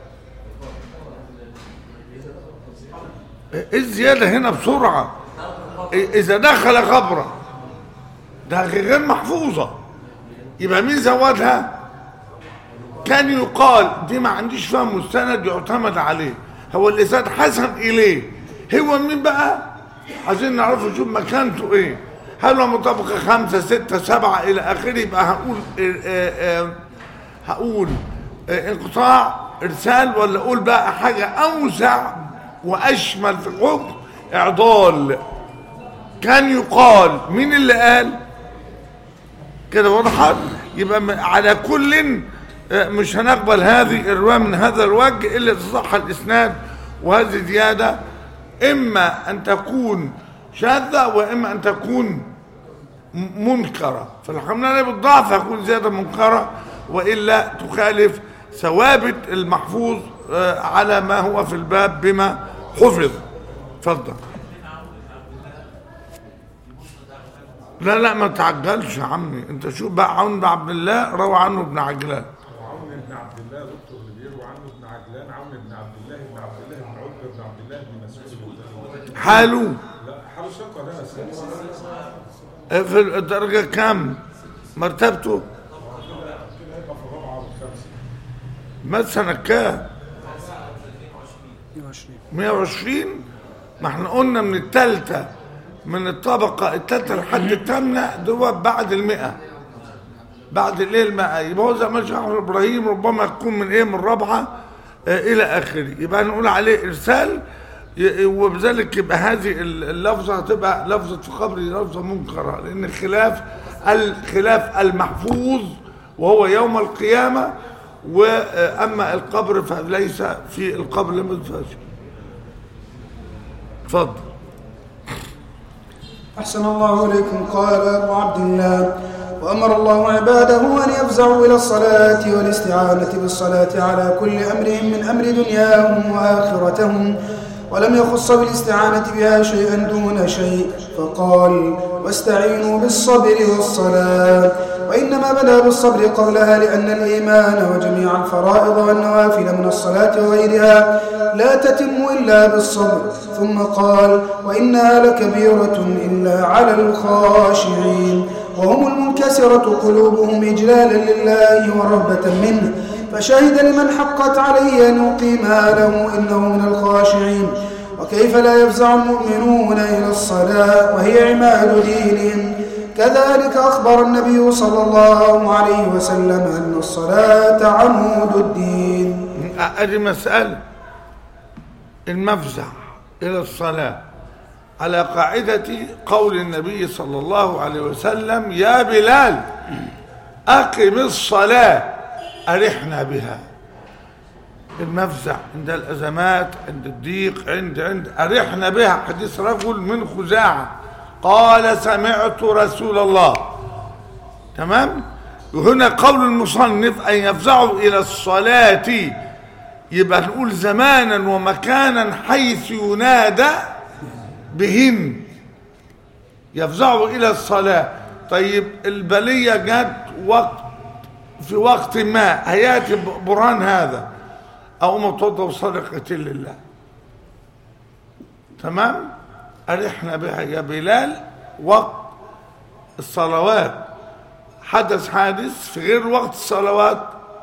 ايه الزياده هنا بسرعه؟ اذا دخل خبره ده غير محفوظه يبقى مين زودها؟ كان يقال دي ما عنديش فيها مستند يعتمد عليه، هو الاسناد حسن اليه. هو مين بقى؟ عايزين نعرف نشوف مكانته ايه. هل هو مطابقه خمسه سته سبعه الى اخره؟ يبقى هقول اه اه هقول اه انقطاع ارسال، ولا اقول بقى حاجه اوسع واشمل في الحكم اعضال. كان يقال مين اللي قال كده؟ وضحت؟ يبقى على كل مش هنقبل هذه الرواية من هذا الوجه إلا تصح الإسناد. وهذه زيادة إما أن تكون شاذة وإما أن تكون منكرة. فالحمد بالضعف هتكون زيادة منكرة، وإلا تخالف ثوابت المحفوظ على ما هو في الباب بما حفظ. اتفضل. لا لا ما تعجلش يا عمي. انت شوف بقى عون بن عبد الله روى عنه ابن عجلان. عون بن عبد الله دكتور اللي بيروي عنه ابن عجلان. عون بن عبد الله بن عبد الله بن عتبه بن عبد الله بن مسعود. حاله؟ لا حاله ثقه ده في الدرجه كام؟ مرتبته؟ في الرابعه والخامسه. مات سنه كام؟ مئة وعشرين. مئة وعشرين. ما احنا قلنا من الثالثه من الطبقة الثالثة لحد الثامنة دول بعد المئة، بعد الايه المئة. يبقى هو زي ما شيخ ابراهيم ربما يكون من ايه من الرابعة آه الى اخره. يبقى نقول عليه ارسال، وبذلك يبقى هذه اللفظة هتبقى لفظة في قبر لفظة منكرة، لان الخلاف الخلاف المحفوظ وهو يوم القيامة، واما القبر فليس في القبر لم يتفاجئ. اتفضل. أحسن الله إليكم. قال أبو عبد الله: وأمر الله عباده أن يفزعوا إلى الصلاة والاستعانة بالصلاة على كل أمرهم من أمر دنياهم وآخرتهم، ولم يخص بالاستعانة بها شيئا دون شيء، فقال: واستعينوا بالصبر والصلاة. وإنما بدأ بالصبر قبلها لأن الإيمان وجميع الفرائض والنوافل من الصلاة وغيرها لا تتم إلا بالصبر. ثم قال: وإنها لكبيرة إلا على الخاشعين، وهم المنكسرة قلوبهم إجلالا لله ورهبة منه، فشهد لمن حقت عليه أن يقيمها له إنه من الخاشعين. وكيف لا يفزع المؤمنون إلى الصلاة وهي عماد دينهم؟ كذلك أخبر النبي صلى الله عليه وسلم أن الصلاة عمود الدين. أدي مسألة المفزع إلى الصلاة على قاعدة قول النبي صلى الله عليه وسلم: يا بلال أقم الصلاة أرحنا بها. المفزع عند الأزمات، عند الضيق، عند عند أرحنا بها. حديث رجل من خزاعة قال: سمعت رسول الله. تمام. وهنا قول المصنف أن يفزعوا إلى الصلاة، يبقى نقول زمانا ومكانا حيث ينادى بهن يفزعوا إلى الصلاة. طيب البلية جت وقت في وقت ما، هياتي برهان هذا أو متوضى وصدقة لله. تمام. أرحنا بها يا بلال وقت الصلوات. حدث حادث في غير وقت الصلوات،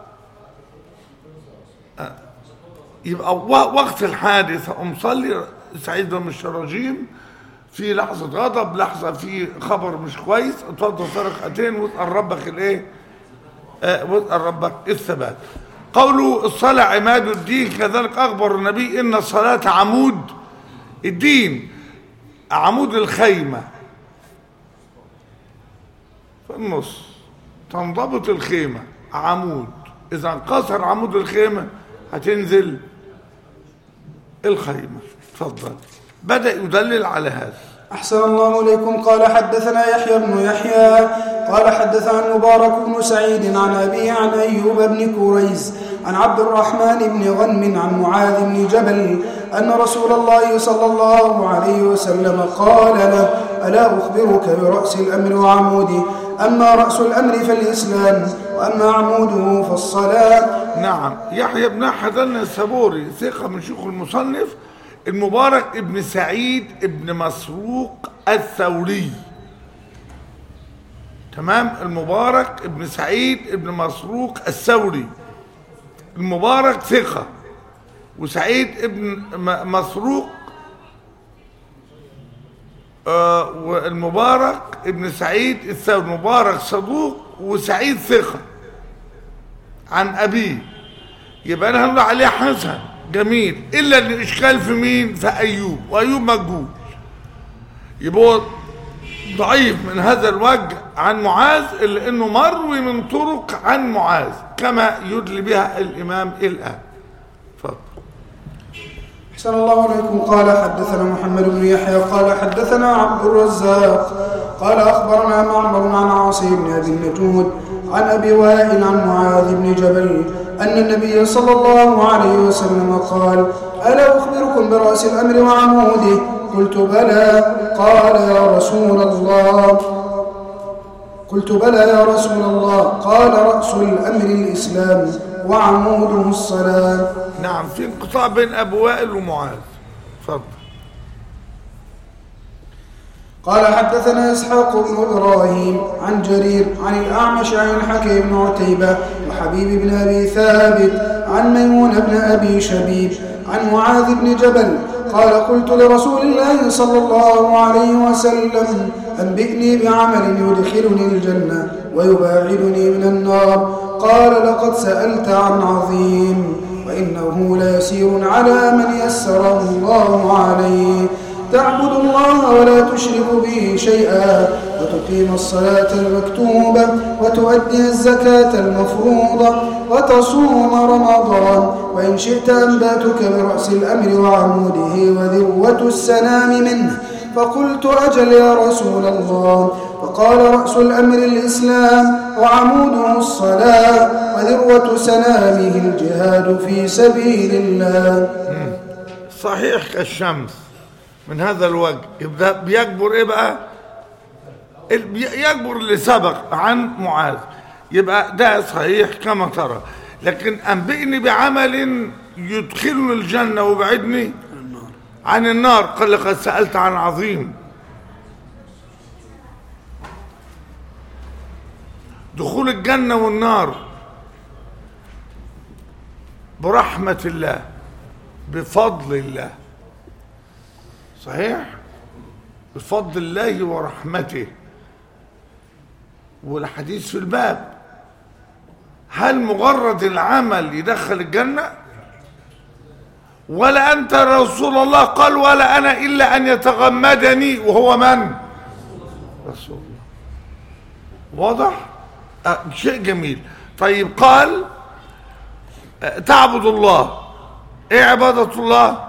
يبقى وقت الحادث أقوم صلي سعيد بن الشراجيم في لحظة غضب، لحظة في خبر مش كويس، اتفضل ركعتين واسأل ربك الايه؟ آه واسأل ربك الثبات. قوله الصلاة عماد الدين، كذلك أخبر النبي إن الصلاة عمود الدين، عمود الخيمة في النص تنضبط الخيمة عمود، إذا انكسر عمود الخيمة هتنزل الخيمة. تفضل. بدأ يدلل على هذا. أحسن الله إليكم. قال حدثنا يحيى بن يحيى قال حدثنا مبارك بن سعيد عن أبيه عن أيوب بن كريز عن عبد الرحمن بن غنم عن معاذ بن جبل أن رسول الله صلى الله عليه وسلم قال له: ألا أخبرك برأس الأمر وعموده؟ أما رأس الأمر فالإسلام، وأما عموده فالصلاة. نعم. يحيى بن حذن السبوري ثقة من شيوخ المصنف. المبارك ابن سعيد ابن مسروق الثوري. تمام. المبارك ابن سعيد ابن مسروق الثوري. المبارك ثقة، وسعيد ابن مسروق آه والمبارك ابن سعيد الثوري. مبارك صدوق وسعيد ثقة عن أبيه، يبقى أنا هنقول عليه حسن جميل، إلا اللي الإشكال في مين؟ في أيوب، وأيوب مجهول، يبقى ضعيف من هذا الوجه عن معاذ، إلا إنه مروي من طرق عن معاذ كما يدلي بها الإمام الآن. تفضل. أحسن الله عليكم. قال حدثنا محمد بن يحيى قال حدثنا عبد الرزاق قال أخبرنا معمر عن عاصم بن أبي النجود عن أبي وائل عن معاذ بن جبل أن النبي صلى الله عليه وسلم قال: ألا أخبركم برأس الأمر وعموده؟ قلت بلى. قال: يا رسول الله قلت بلى يا رسول الله. قال: رأس الأمر الإسلام وعموده الصلاة. نعم. في انقطاع بين أبي وائل ومعاذ. تفضل. قال حدثنا إسحاق بن إبراهيم عن جرير عن الأعمش عن الحكيم بن عتيبة وحبيب بن أبي ثابت عن ميمون بن أبي شبيب عن معاذ بن جبل قال: قلت لرسول الله صلى الله عليه وسلم: أنبئني بعمل يدخلني الجنة ويباعدني من النار. قال: لقد سألت عن عظيم، وإنه ليسير على من يسره الله عليه. تعبد الله ولا تشرك به شيئا، وتقيم الصلاة المكتوبة، وتؤدي الزكاة المفروضة، وتصوم رمضان، وإن شئت أنباتك برأس الأمر وعموده وذروة السنام منه. فقلت: أجل يا رسول الله. فقال: رأس الأمر الإسلام، وعموده الصلاة، وذروة سنامه الجهاد في سبيل الله. صحيح كالشمس من هذا الوجه. يبقى بيكبر ايه بقى؟ يكبر اللي سبق عن معاذ، يبقى ده صحيح كما ترى. لكن أنبئني بعمل يدخلني الجنة ويبعدني عن النار. قال: لقد سألت عن عظيم. دخول الجنة والنار برحمة الله، بفضل الله. صحيح؟ بفضل الله ورحمته. والحديث في الباب: هل مجرد العمل يدخل الجنة؟ ولا أنت رسول الله؟ قال: ولا أنا إلا أن يتغمدني. وهو من؟ رسول الله. واضح؟ أه شيء جميل. طيب، قال: أه تعبد الله. ايه عبادة الله؟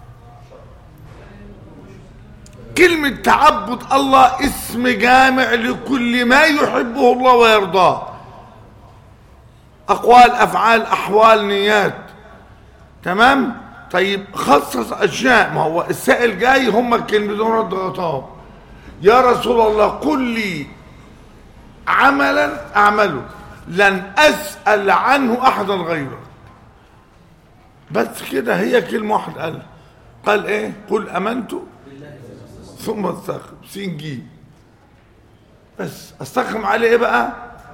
كلمة تعبد الله اسم جامع لكل ما يحبه الله ويرضاه، أقوال، أفعال، أحوال، نيات. تمام؟ طيب، خصص أشياء. ما هو السائل جاي هم الكلمتين رد غطاهم: يا رسول الله قل لي عملا أعمله لن أسأل عنه أحدا غيره. بس كده، هي كلمة واحدة قال قال إيه؟ قل آمنت ثم استقم. سين جيم. بس استقم عليه ايه بقى؟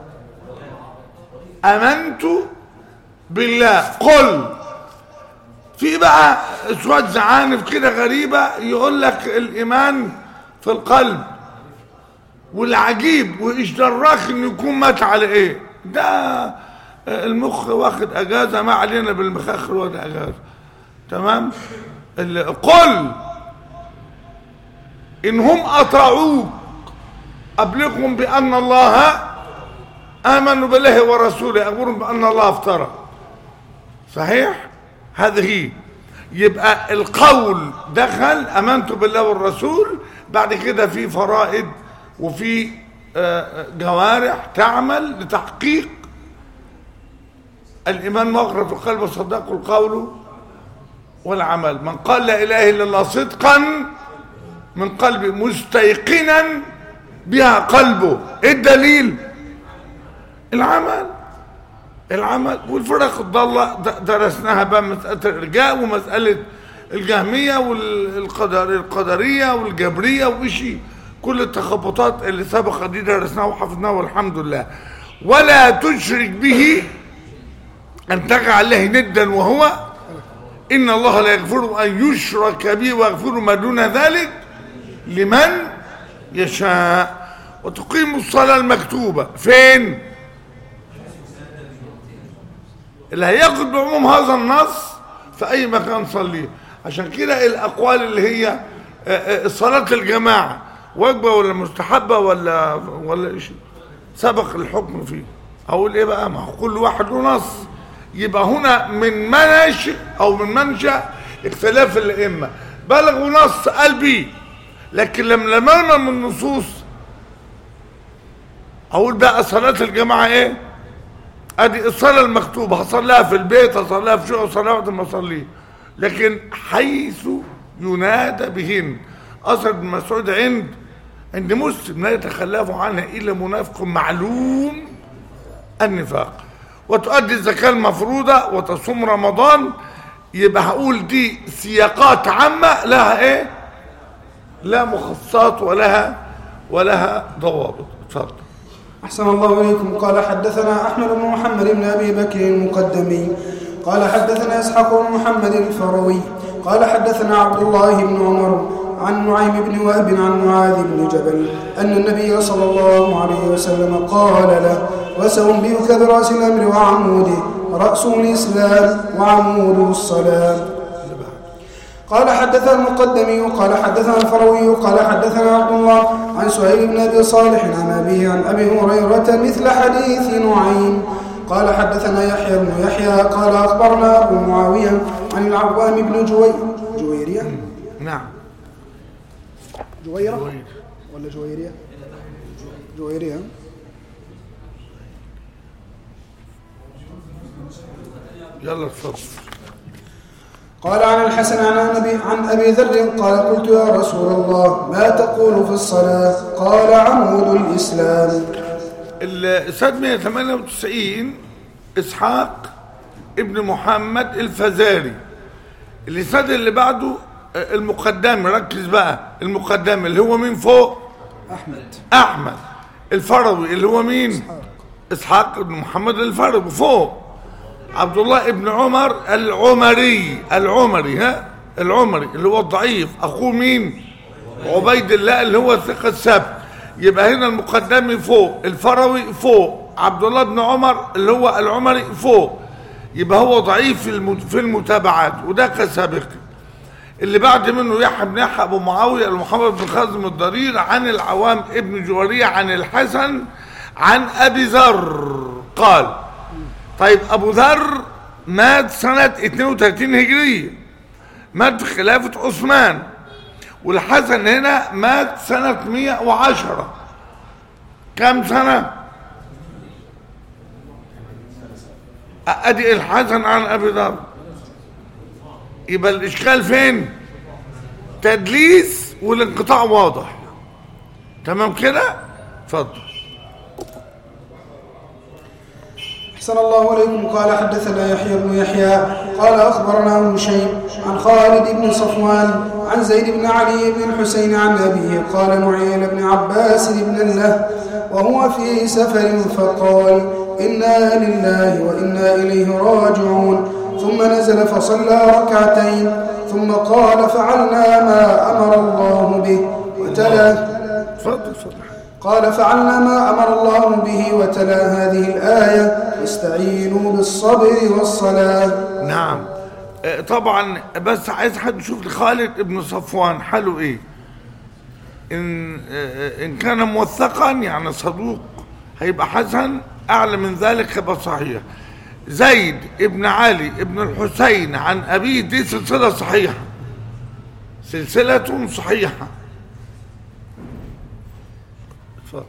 آمنت بالله. قل. في بقى شوية زعانف كده غريبة يقول لك الإيمان في القلب، والعجيب وإيش دراك إنه يكون مات على إيه؟ ده المخ واخد أجازة، ما علينا بالمخاخ واخد أجازة. تمام؟ قل إن هم أطاعوك أبلغهم بأن الله آمنوا بالله ورسوله أخبرهم بأن الله افترى. صحيح؟ هذه يبقى القول دخل آمنت بالله والرسول، بعد كده في فرائض وفي جوارح تعمل لتحقيق الإيمان مغرة القلب وصدقه القول والعمل. من قال لا إله إلا الله صدقا من قلبه مستيقنا بها قلبه، إيه الدليل؟ العمل. العمل. والفرق الضالة درسناها بقى، مسألة الإرجاء ومسألة الجهمية والقدرية والجبرية وإشي، كل التخبطات اللي سبق دي درسناها وحفظناها والحمد لله. ولا تشرك به أن تجعل له ندا وهو إن الله لا يغفر أن يشرك به ويغفر ما دون ذلك لمن يشاء. وتقيم الصلاة المكتوبة فين؟ اللي هياخد بعموم هذا النص في أي مكان صليه. عشان كده الأقوال اللي هي صلاة الجماعة واجبة ولا مستحبة ولا ولا إيش سبق الحكم فيه، أقول إيه بقى؟ ما هو كل واحد له نص. يبقى هنا من منش أو من منشأ اختلاف الأئمة، بلغوا نص قال بيه، لكن لما لمرنا من النصوص أقول بقى صلاة الجماعة إيه؟ أدي الصلاة المكتوبة هصليها في البيت، هصليها في شقة، هصليها وقت ما أصليه، لكن حيث ينادى بهن. أثر ابن مسعود عند عند مسلم لا يتخلف عنها إلا منافق معلوم النفاق. وتؤدي الزكاة المفروضة وتصوم رمضان. يبقى هقول دي سياقات عامة لها إيه؟ لا مخصصات ولها ولها ضوابط. اتفضل. أحسن الله إليكم. قال حدثنا أحمد بن محمد بن أبي بكر المقدمي قال حدثنا إسحاق بن محمد الفروي قال حدثنا عبد الله بن عمر عن نعيم بن وهب عن معاذ بن جبل أن النبي صلى الله عليه وسلم قال له وسأنبئك برأس الأمر وعموده، رأسه الإسلام وعموده الصلاة. قال حدثنا المقدمي قال حدثنا الفروي قال حدثنا عبد الله عن سهيل بن أبي صالح عن أبيه عن أبي هريرة مثل حديث نعيم. قال حدثنا يحيى بن يحيى قال أخبرنا أبو معاوية عن العوام بن جوي جويرية نعم جويرة ولا جويرية جويرية يلا اتفضل. قال عن الحسن عن أبي عن أبي ذر قال قلت يا رسول الله ما تقول في الصلاة؟ قال عمود الإسلام. السادس مئة وثمانية وتسعين إسحاق ابن محمد الفزاري. الإسناد اللي بعده المقدم، ركز بقى، المقدم اللي هو مين فوق؟ أحمد أحمد الفروي اللي هو مين؟ إسحاق, إسحاق ابن محمد الفروي فوق. عبد الله ابن عمر العمري العمري ها العمري اللي هو الضعيف، أخوه مين؟ عبيد الله اللي هو الثقة السبت. يبقى هنا المقدمي فوق، الفروي فوق، عبد الله بن عمر اللي هو العمري فوق. يبقى هو ضعيف في المتابعات وده كسابق. اللي بعد منه يحيى بن يحيى ابو معاويه محمد بن خازم الضرير عن العوام ابن جويرية عن الحسن عن ابي ذر قال. طيب ابو ذر مات سنة اثنين وثلاثين هجرية، مات في خلافة عثمان، والحسن هنا مات سنة مئة وعشرة. كم سنة؟ ادي الحسن عن ابي ذر. يبقى الاشكال فين؟ تدليس والانقطاع واضح. تمام كده؟ اتفضل. أحسن الله عليكم. قال حدثنا يحيى بن يحيى قال أخبرنا هشيم عن خالد بن صفوان عن زيد بن علي بن الحسين عن أبيه قال نعي بن عباس بن له وهو في سفر فقال إنا لله وإنا إليه راجعون، ثم نزل فصلى ركعتين ثم قال فعلنا ما أمر الله به وتلا قال فعلنا ما أمر الله به وتلا هذه الآية استعينوا بالصبر والصلاة. نعم طبعا، بس عايز حد يشوف لخالد ابن صفوان حاله ايه. ان ان كان موثقا يعني صدوق هيبقى حسن، اعلى من ذلك هيبقى صحيح. زيد ابن علي ابن الحسين عن ابيه، دي سلسله صحيحه، سلسله صحيحه. اتفضل.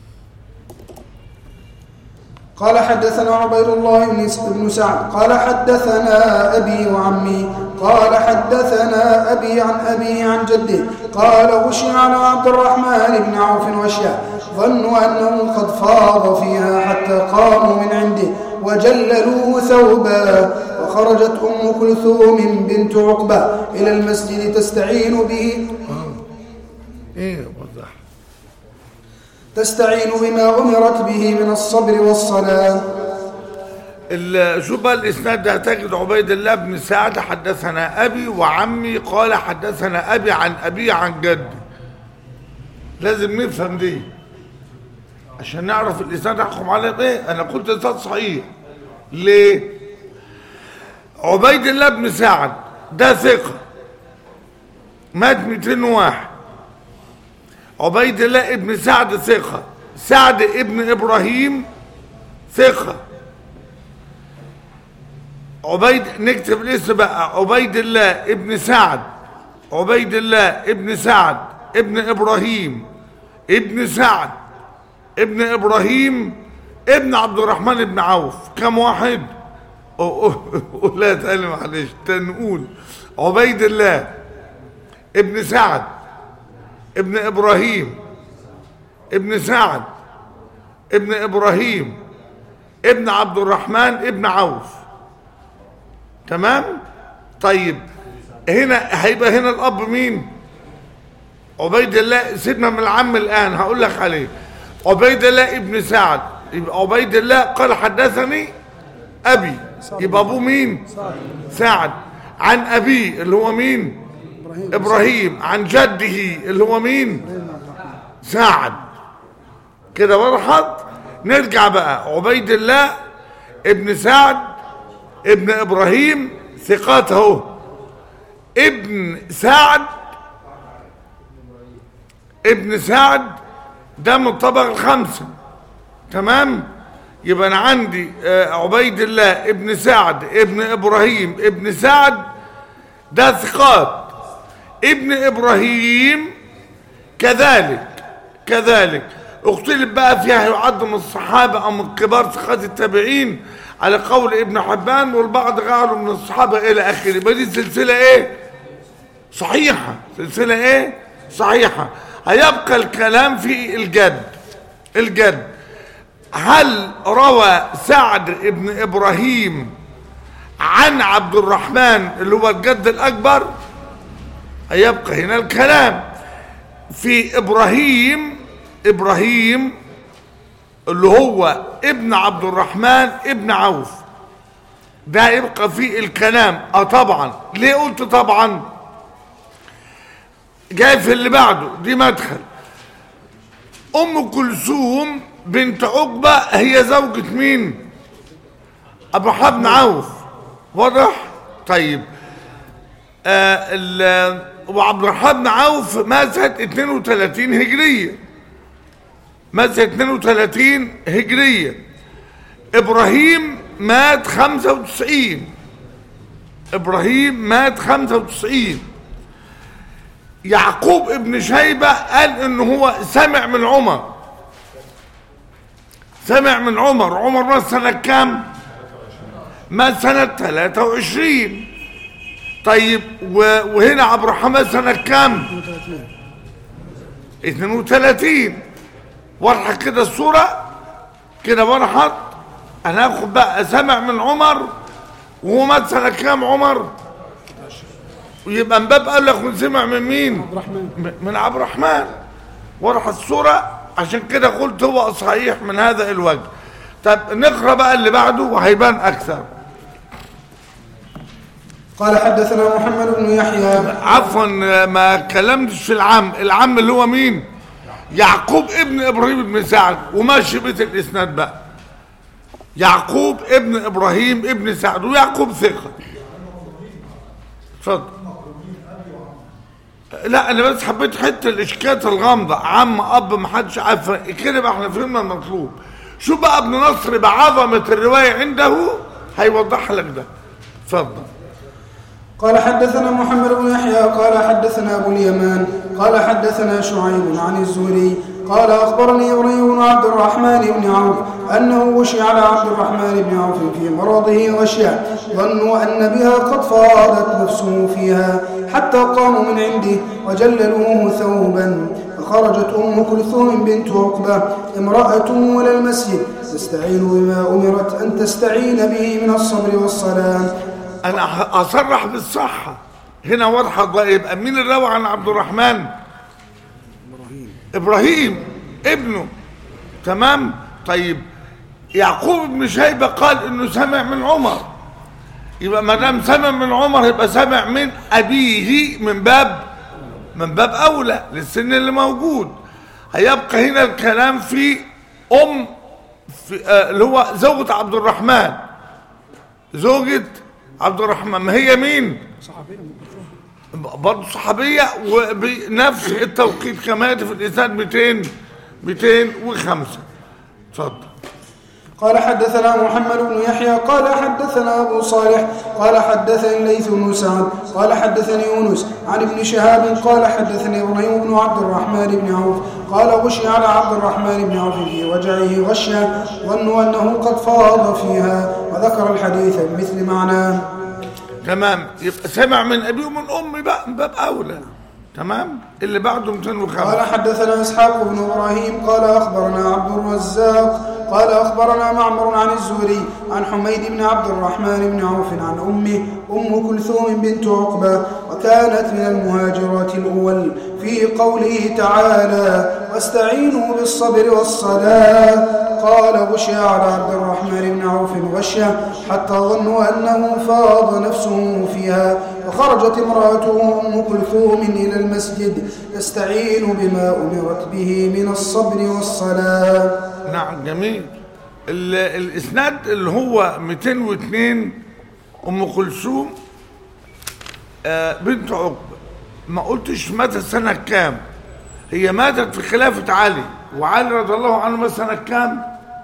قال حدثنا عبيد الله بن سعد قال حدثنا أبي وعمي قال حدثنا أبي عن أبيه عن جده قال غشي على عبد الرحمن بن عوف وشيا ظنوا أنه قد فاض فيها حتى قاموا من عنده وجللوه ثوبا، وخرجت أم كلثوم بنت عقبة إلى المسجد تستعين به ايه وضح تستعين بما أمرت به من الصبر والصلاة. شوف بقى الاسناد ده، هتجد عبيد الله بن سعد حدثنا ابي وعمي قال حدثنا ابي عن ابي عن جدي. لازم نفهم دي عشان نعرف الاسناد نحكم عليه بايه. انا قلت اسناد صحيح ليه؟ عبيد الله بن سعد ده ثقه، مات مئتين وواحد. عبيد الله ابن سعد ثقه، سعد ابن ابراهيم ثقه. عبيد نكتب الاسم بقى، عبيد الله ابن سعد، عبيد الله ابن سعد ابن ابراهيم ابن سعد ابن ابراهيم ابن عبد الرحمن بن عوف. كم واحد؟ لا تقل معلش تنقول. عبيد الله ابن سعد ابن ابراهيم ابن سعد ابن ابراهيم ابن عبد الرحمن ابن عوف. تمام؟ طيب هنا هيبقى هنا الاب مين؟ عبيد الله. سيبنا من العم الان هقول لك عليه. عبيد الله ابن سعد، يبقى عبيد الله قال حدثني ابي، يبقى ابوه مين؟ سعد. عن ابيه اللي هو مين؟ ابراهيم. عن جده اللي هو مين؟ سعد. كده وضحت. نرجع بقى. عبيد الله ابن سعد ابن ابراهيم ثقات اهو. ابن سعد ابن سعد ده من الطبقه الخمسه. تمام؟ يبقى انا عندي عبيد الله ابن سعد ابن ابراهيم ابن سعد ده ثقات. ابن ابراهيم كذلك كذلك اختلف بقى فيها، يعد من الصحابه او من كبار ثقات التابعين على قول ابن حبان، والبعض قالوا من الصحابه الى اخره. يبقى دي سلسله ايه؟ صحيحه. سلسله ايه؟ صحيحه. هيبقى الكلام في الجد. الجد هل روى سعد ابن ابراهيم عن عبد الرحمن اللي هو الجد الاكبر؟ هيبقى هنا الكلام في ابراهيم. ابراهيم اللي هو ابن عبد الرحمن ابن عوف، ده يبقى فيه الكلام. اه طبعا. ليه قلت طبعا؟ جاي في اللي بعده، دي مدخل. ام كلثوم بنت عقبة هي زوجة مين؟ ابو حبن عوف. واضح؟ طيب آه وعبد الرحمن بن عوف مات سنة اثنين وثلاثين هجرية. مات سنة اثنين وثلاثين هجرية. ابراهيم مات خمسة وتسعين. ابراهيم مات خمسة وتسعين. يعقوب ابن شيبة قال ان هو سمع من عمر. سمع من عمر. عمر مات سنة كام؟ مات سنة ثلاثة وعشرين. طيب وهنا عبد الرحمن سنة كام؟ اثنين وثلاثين. وضحت كده الصورة؟ كده وضحت؟ انا هاخد بقى سمع من عمر وهو مات سنة كام عمر؟ ويبقى من باب قال لك سمع من مين؟ عبد الرحمن. من عبد الرحمن. وضحت الصورة؟ عشان كده قلت هو صحيح من هذا الوجه. طب نقرأ بقى اللي بعده وهيبان أكثر. قال حدثنا محمد بن يحيى. عفوا ما كلمتش في العم. العم اللي هو مين؟ يعقوب ابن ابراهيم بن سعد. وماشي بيت الاسناد بقى. يعقوب ابن ابراهيم ابن سعد، ويعقوب ثقة. اتفضل. لا انا بس حبيت حته الاشكالات الغامضه. عم اب ما حدش عارف كده، بقى احنا فهمنا المطلوب. شوف بقى ابن نصر بعظمة الرواية عنده هيوضح لك ده. اتفضل. قال حدثنا محمد بن يحيى قال حدثنا أبو اليمان قال حدثنا شعيب عن الزهري قال أخبرني إبراهيم بن عبد الرحمن بن عوف أنه غشي على عبد الرحمن بن عوف في مرضه غشيا ظنوا أن بها قد فاضت نفسه فيها حتى قاموا من عنده وجللوه ثوبا فخرجت أم كلثوم بنت عقبة امرأة إلى المسجد تستعين بما أمرت أن تستعين به من الصبر والصلاة. أنا أصرح بالصحة هنا واضحة. يبقى مين اللي روى عن عبد الرحمن؟ إبراهيم إبراهيم ابنه. تمام. طيب يعقوب بن شيبة قال إنه سمع من عمر، يبقى ما دام سمع من عمر يبقى سمع من أبيه من باب من باب أولى للسن اللي موجود. هيبقى هنا الكلام في أم في آه اللي هو زوجة عبد الرحمن، زوجة عبد الرحمن. ما هي مين؟ صحابية برضه صحابية وبنفس التوقيت كما في الإسناد مئتين مئتين وخمسة. اتفضل. قال حدثنا محمد بن يحيى قال حدثنا أبو صالح قال حدثني الليث بن سعد قال حدثني يونس عن ابن شهاب قال حدثني إبراهيم بن عبد الرحمن بن عوف قال غشي على عبد الرحمن بن عوف في وجعه غشيا ظنوا أنه قد فاض فيها وذكر الحديث بمثل معناه. تمام. يبقى سمع من أبي ومن أمي بقى من باب أولى. تمام. اللي بعده مئتين وخمسة. قال حدثنا إسحاق بن إبراهيم قال أخبرنا عبد الرزاق قال أخبرنا معمر عن الزهري عن حميد بن عبد الرحمن بن عوف عن أمه أم كلثوم بنت عقبة وكانت من المهاجرات الأول في قوله تعالى واستعينوا بالصبر والصلاة. قال غشي على عبد الرحمن بن عوف غشيا حتى ظنوا أنه فاض نفسه فيها وخرجت امرأته أم كلثوم إلى المسجد تستعين بما أمرت به من الصبر والصلاة. نعم جميل. الإسناد اللي هو مئتين واثنين أم كلثوم بنت عقبة. ما قلتش ماتت سنة كام. هي ماتت في خلافة علي، وعلي رضي الله عنه مات سنة كام؟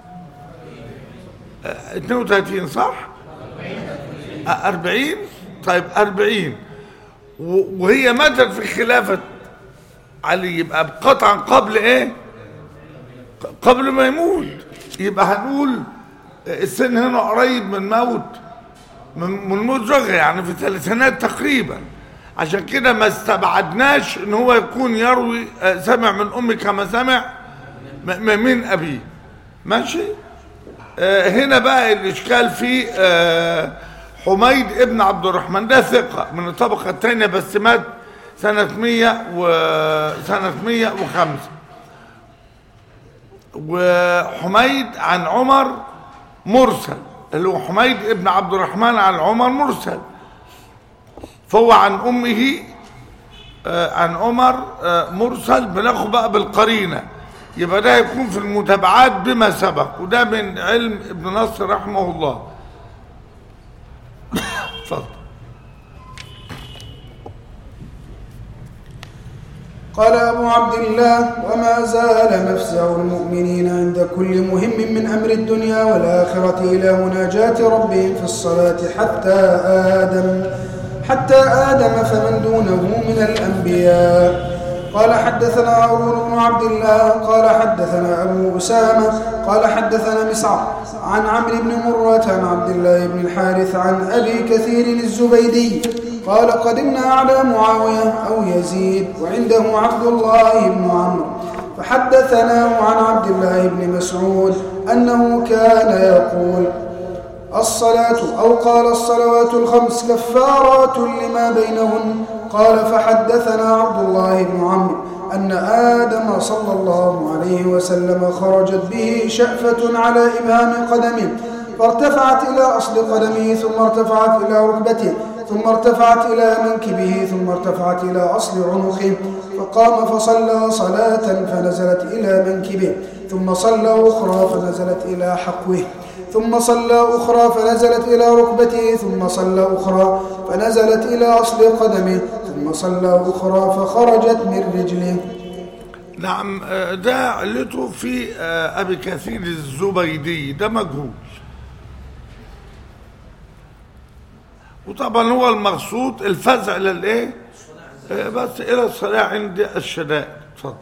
اثنين وثلاثين صح؟ أربعين. طيب أربعين وهي ماتت في خلافة علي، يبقى قطعا قبل ايه؟ قبل ما يموت. يبقى هنقول السن هنا قريب من موت من موت زوجها، يعني في الثلاثينات تقريبا. عشان كده ما استبعدناش ان هو يكون يروي سمع من امي كما سمع من ابيه. ماشي. آه هنا بقى الاشكال في آه حميد ابن عبد الرحمن، ده ثقة من الطبقة الثانية بس مات سنة مية وسنة مية وخمسة. وحميد عن عمر مرسل، اللي هو حميد ابن عبد الرحمن عن عمر مرسل، فهو عن امه آه عن عمر آه مرسل. بناخد بقى بالقرينه، يبقى ده يكون في المتابعات بما سبق، وده من علم ابن نصر رحمه الله. اتفضل. قال أبو عبد الله وما زال مفزع المؤمنين عند كل مهم من أمر الدنيا والآخرة إلى مناجاة ربهم في الصلاة حتى آدم حتى آدم فمن دونه من الأنبياء. قال حدثنا هارون بن عبد الله قال حدثنا أبو أسامة قال حدثنا مسعر عن عمرو بن مرة عن عبد الله بن الحارث عن أبي كثير الزبيدي قال قدمنا على معاوية أو يزيد وعنده عبد الله بن عمرو فحدثناه عن عبد الله بن مسعود أنه كان يقول الصلاة أو قال الصلوات الخمس كفارات لما بينهن. قال فحدثنا عبد الله بن عمرو أن آدم صلى الله عليه وسلم خرجت به شأفة على إبهام قدمه فارتفعت إلى أصل قدمه ثم ارتفعت إلى ركبته ثم ارتفعت إلى منكبه ثم ارتفعت إلى أصل عنقه فقام فصلى صلاة فنزلت إلى منكبه ثم صلى أخرى فنزلت إلى حقوه ثم صلى أخرى فنزلت إلى ركبته ثم صلى أخرى فنزلت إلى أصل قدمه ثم صلى أخرى فخرجت من رجله. نعم ده علته في أبي كثير الزبيدي، ده مجهول. وطبعا هو المقصود الفزع للايه بس الى الصلاة عند الشدائد. اتفضل.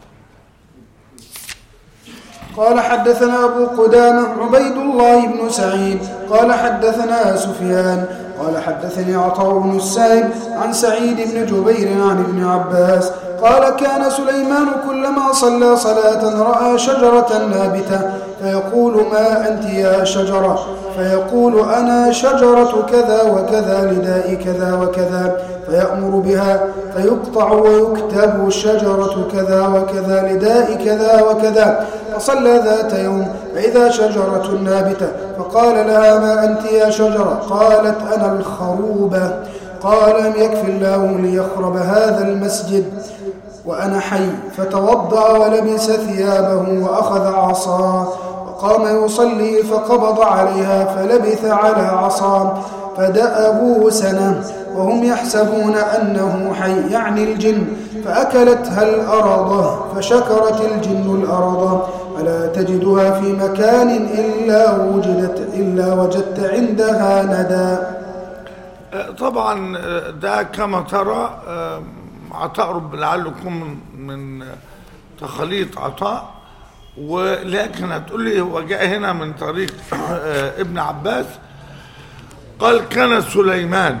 قال حدثنا أبو قدامة عبيد الله بن سعيد قال حدثنا سفيان قال حدثني عطاء بن السائب عن سعيد بن جبير عن ابن عباس قال كان سليمان كلما صلى صلاة رأى شجرة نابتة فيقول ما أنت يا شجرة؟ فيقول أنا شجرة كذا وكذا لداء كذا وكذا، فيأمر بها فيقطع ويكتب شجرة كذا وكذا لداء كذا وكذا. فصلى ذات يوم فإذا شجرة نابتة فقال لها ما أنت يا شجرة؟ قالت أنا الخروبة. قال لم يكف الله ليخرب هذا المسجد وأنا حي. فتوضأ ولبس ثيابه وأخذ عصاه وقام يصلي فقبض عليها فلبث على عصاه فدأبوا سنة وهم يحسبون أنه حي يعني الجن، فأكلتها الأرض فشكرت الجن الأرض فلا تجدها في مكان إلا وجدت إلا وجدت عندها ندى. طبعا ده كما ترى عطاء رب لعلكم من تخليط عطاء، ولكن هتقول لي هو جاء هنا من طريق ابن عباس. قال كان سليمان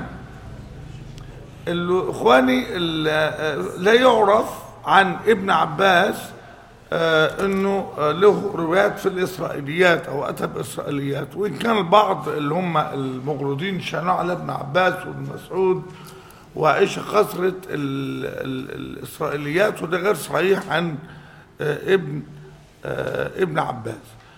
اخواني لا يعرف عن ابن عباس انه له روايات في الاسرائيليات او اتى باسرائيليات، وان كان البعض اللي هم المغرضين شنعوا على ابن عباس وابن مسعود وعائشه خسرت الاسرائيليات، وده غير صحيح عن ابن ابن عباس،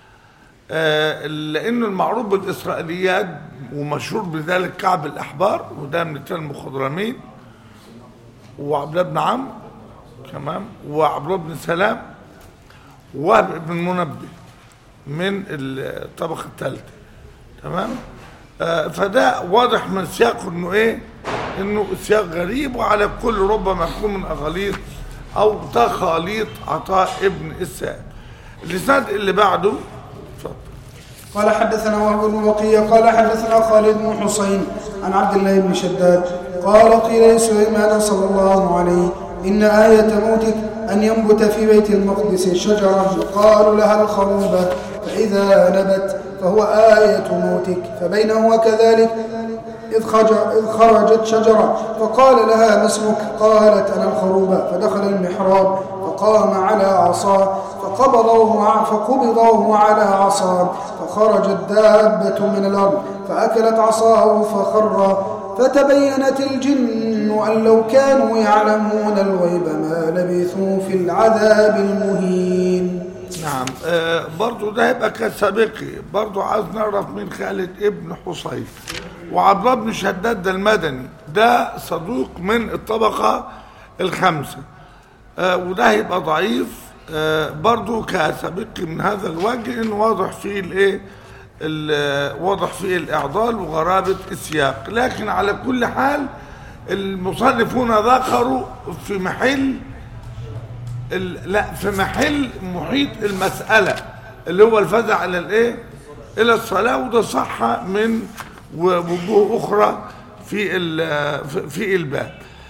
لانه المعروف بالاسرائيليات ومشهور بذلك كعب الاحبار وده من التلميذ المخضرمين وعبد الله بن عمرو تمام وعبد الله بن سلام وابن المنبه من الطبقه الثالثه تمام. آه فده واضح من سياقه انه ايه انه سياق غريب، وعلى كل ربما يكون من اغاليط او تخاليط عطاء ابن السائب. الاسناد اللي بعده اتفضل. قال حدثنا وهب بن بقية قال حدثنا خالد بن حسين عن عبد الله بن شداد قال قيل لسليمان صلى الله عليه إن آية موتك أن ينبت في بيت المقدس شجرة يقال لها الخروبة، فإذا نبت فهو آية موتك. فبينه وكذلك إذ خرجت شجرة فقال لها ما اسمك؟ قالت أنا الخروبة. فدخل المحراب فقام على عصاه فقبضوه فقبضوه على عصاه فخرجت دابة من الأرض فأكلت عصاه فخر. فتبينت الجن أن لو كانوا يعلمون الغيب ما لبثوا في العذاب المهين. نعم آه برضو ده يبقى كسابقي، برضو عايز نعرف من خالد ابن حسين وعبد الله بن شداد ده المدني، ده صدوق من الطبقة الخمسة، آه وده هيبقى ضعيف آه برضو كسابقي من هذا الوجه انه واضح فيه الايه واضح فيه الاعضال وغرابة السياق. لكن على كل حال المصنفون ذكروا في محل لا في محل محيط المسألة اللي هو الفزع الى الايه الى الصلاة، وده صح من وجوه اخرى في في الباب.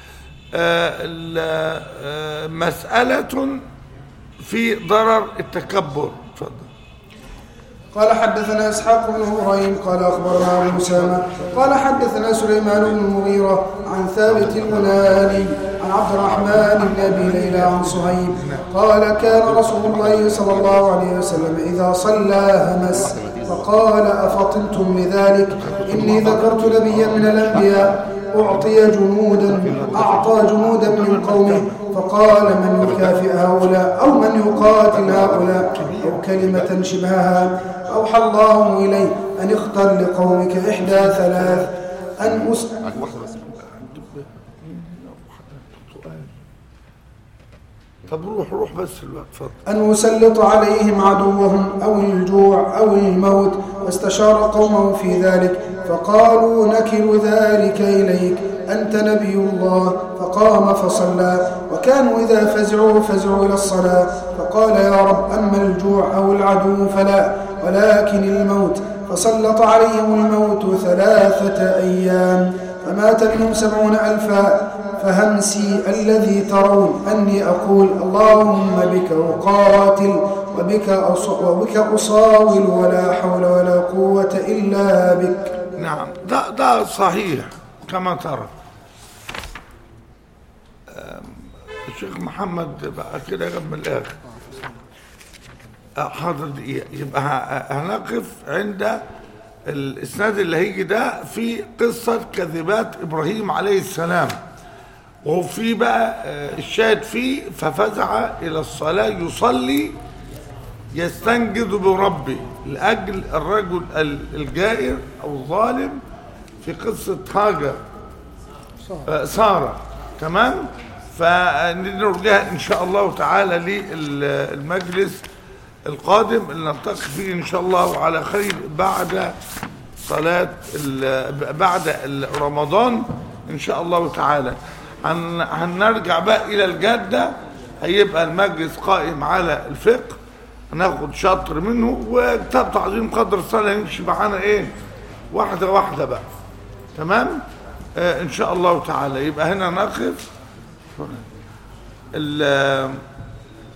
مسألة في ضرر التكبر. اتفضل. قال حدثنا إسحاق بن إبراهيم قال أخبرنا أبو أسامة قال حدثنا سليمان بن المغيرة عن ثابت البناني عن عبد الرحمن بن أبي ليلى عن صهيب قال كان رسول الله صلى الله عليه وسلم إذا صلى همس فقال أفطنتم لذلك؟ إني ذكرت نبيا من الأنبياء أعطي جنودا أعطى جنودا من قومه فقال من يكافئ هؤلاء أو من يقاتل هؤلاء أو كلمة شبهها أوحى الله إليه أن اختر لقومك إحدى ثلاث أن أس... طب روح روح بس الوقت فضل. أن أسلط عليهم عدوهم أو الجوع أو الموت، واستشار قومه في ذلك فقالوا نكل ذلك إليك أنت نبي الله، فقام فصلى. وكانوا إذا فزعوا فزعوا إلى الصلاة، فقال يا رب أما الجوع أو العدو فلا، ولكن الموت، فسلط عليهم الموت ثلاثة أيام فمات منهم سبعون ألفا. فهمسي الذي ترون أني أقول اللهم بك أقاتل وبك, وبك أصاول ولا حول ولا قوة إلا بك. نعم، ده, ده صحيح كما ترى. الشيخ محمد بقى كده جنب الآخر. حاضر دقيقة. يبقى هنقف عند الإسناد اللي هيجي ده في قصة كذبات إبراهيم عليه السلام، وفي بقى الشاهد فيه ففزع إلى الصلاة يصلي يستنجد بربه لأجل الرجل الجائر أو الظالم في قصة هاجر سارة. تمام. فنرجع إن شاء الله تعالى للمجلس القادم اللي نلتقي فيه إن شاء الله على خير بعد صلاة بعد رمضان إن شاء الله تعالى. هنرجع بقى إلى الجادة، هيبقى المجلس قائم على الفقه، هناخد شطر منه، وكتاب تعظيم قدر الصلاة نمشي معانا إيه واحدة واحدة بقى. تمام. آه إن شاء الله تعالى. يبقى هنا نقف.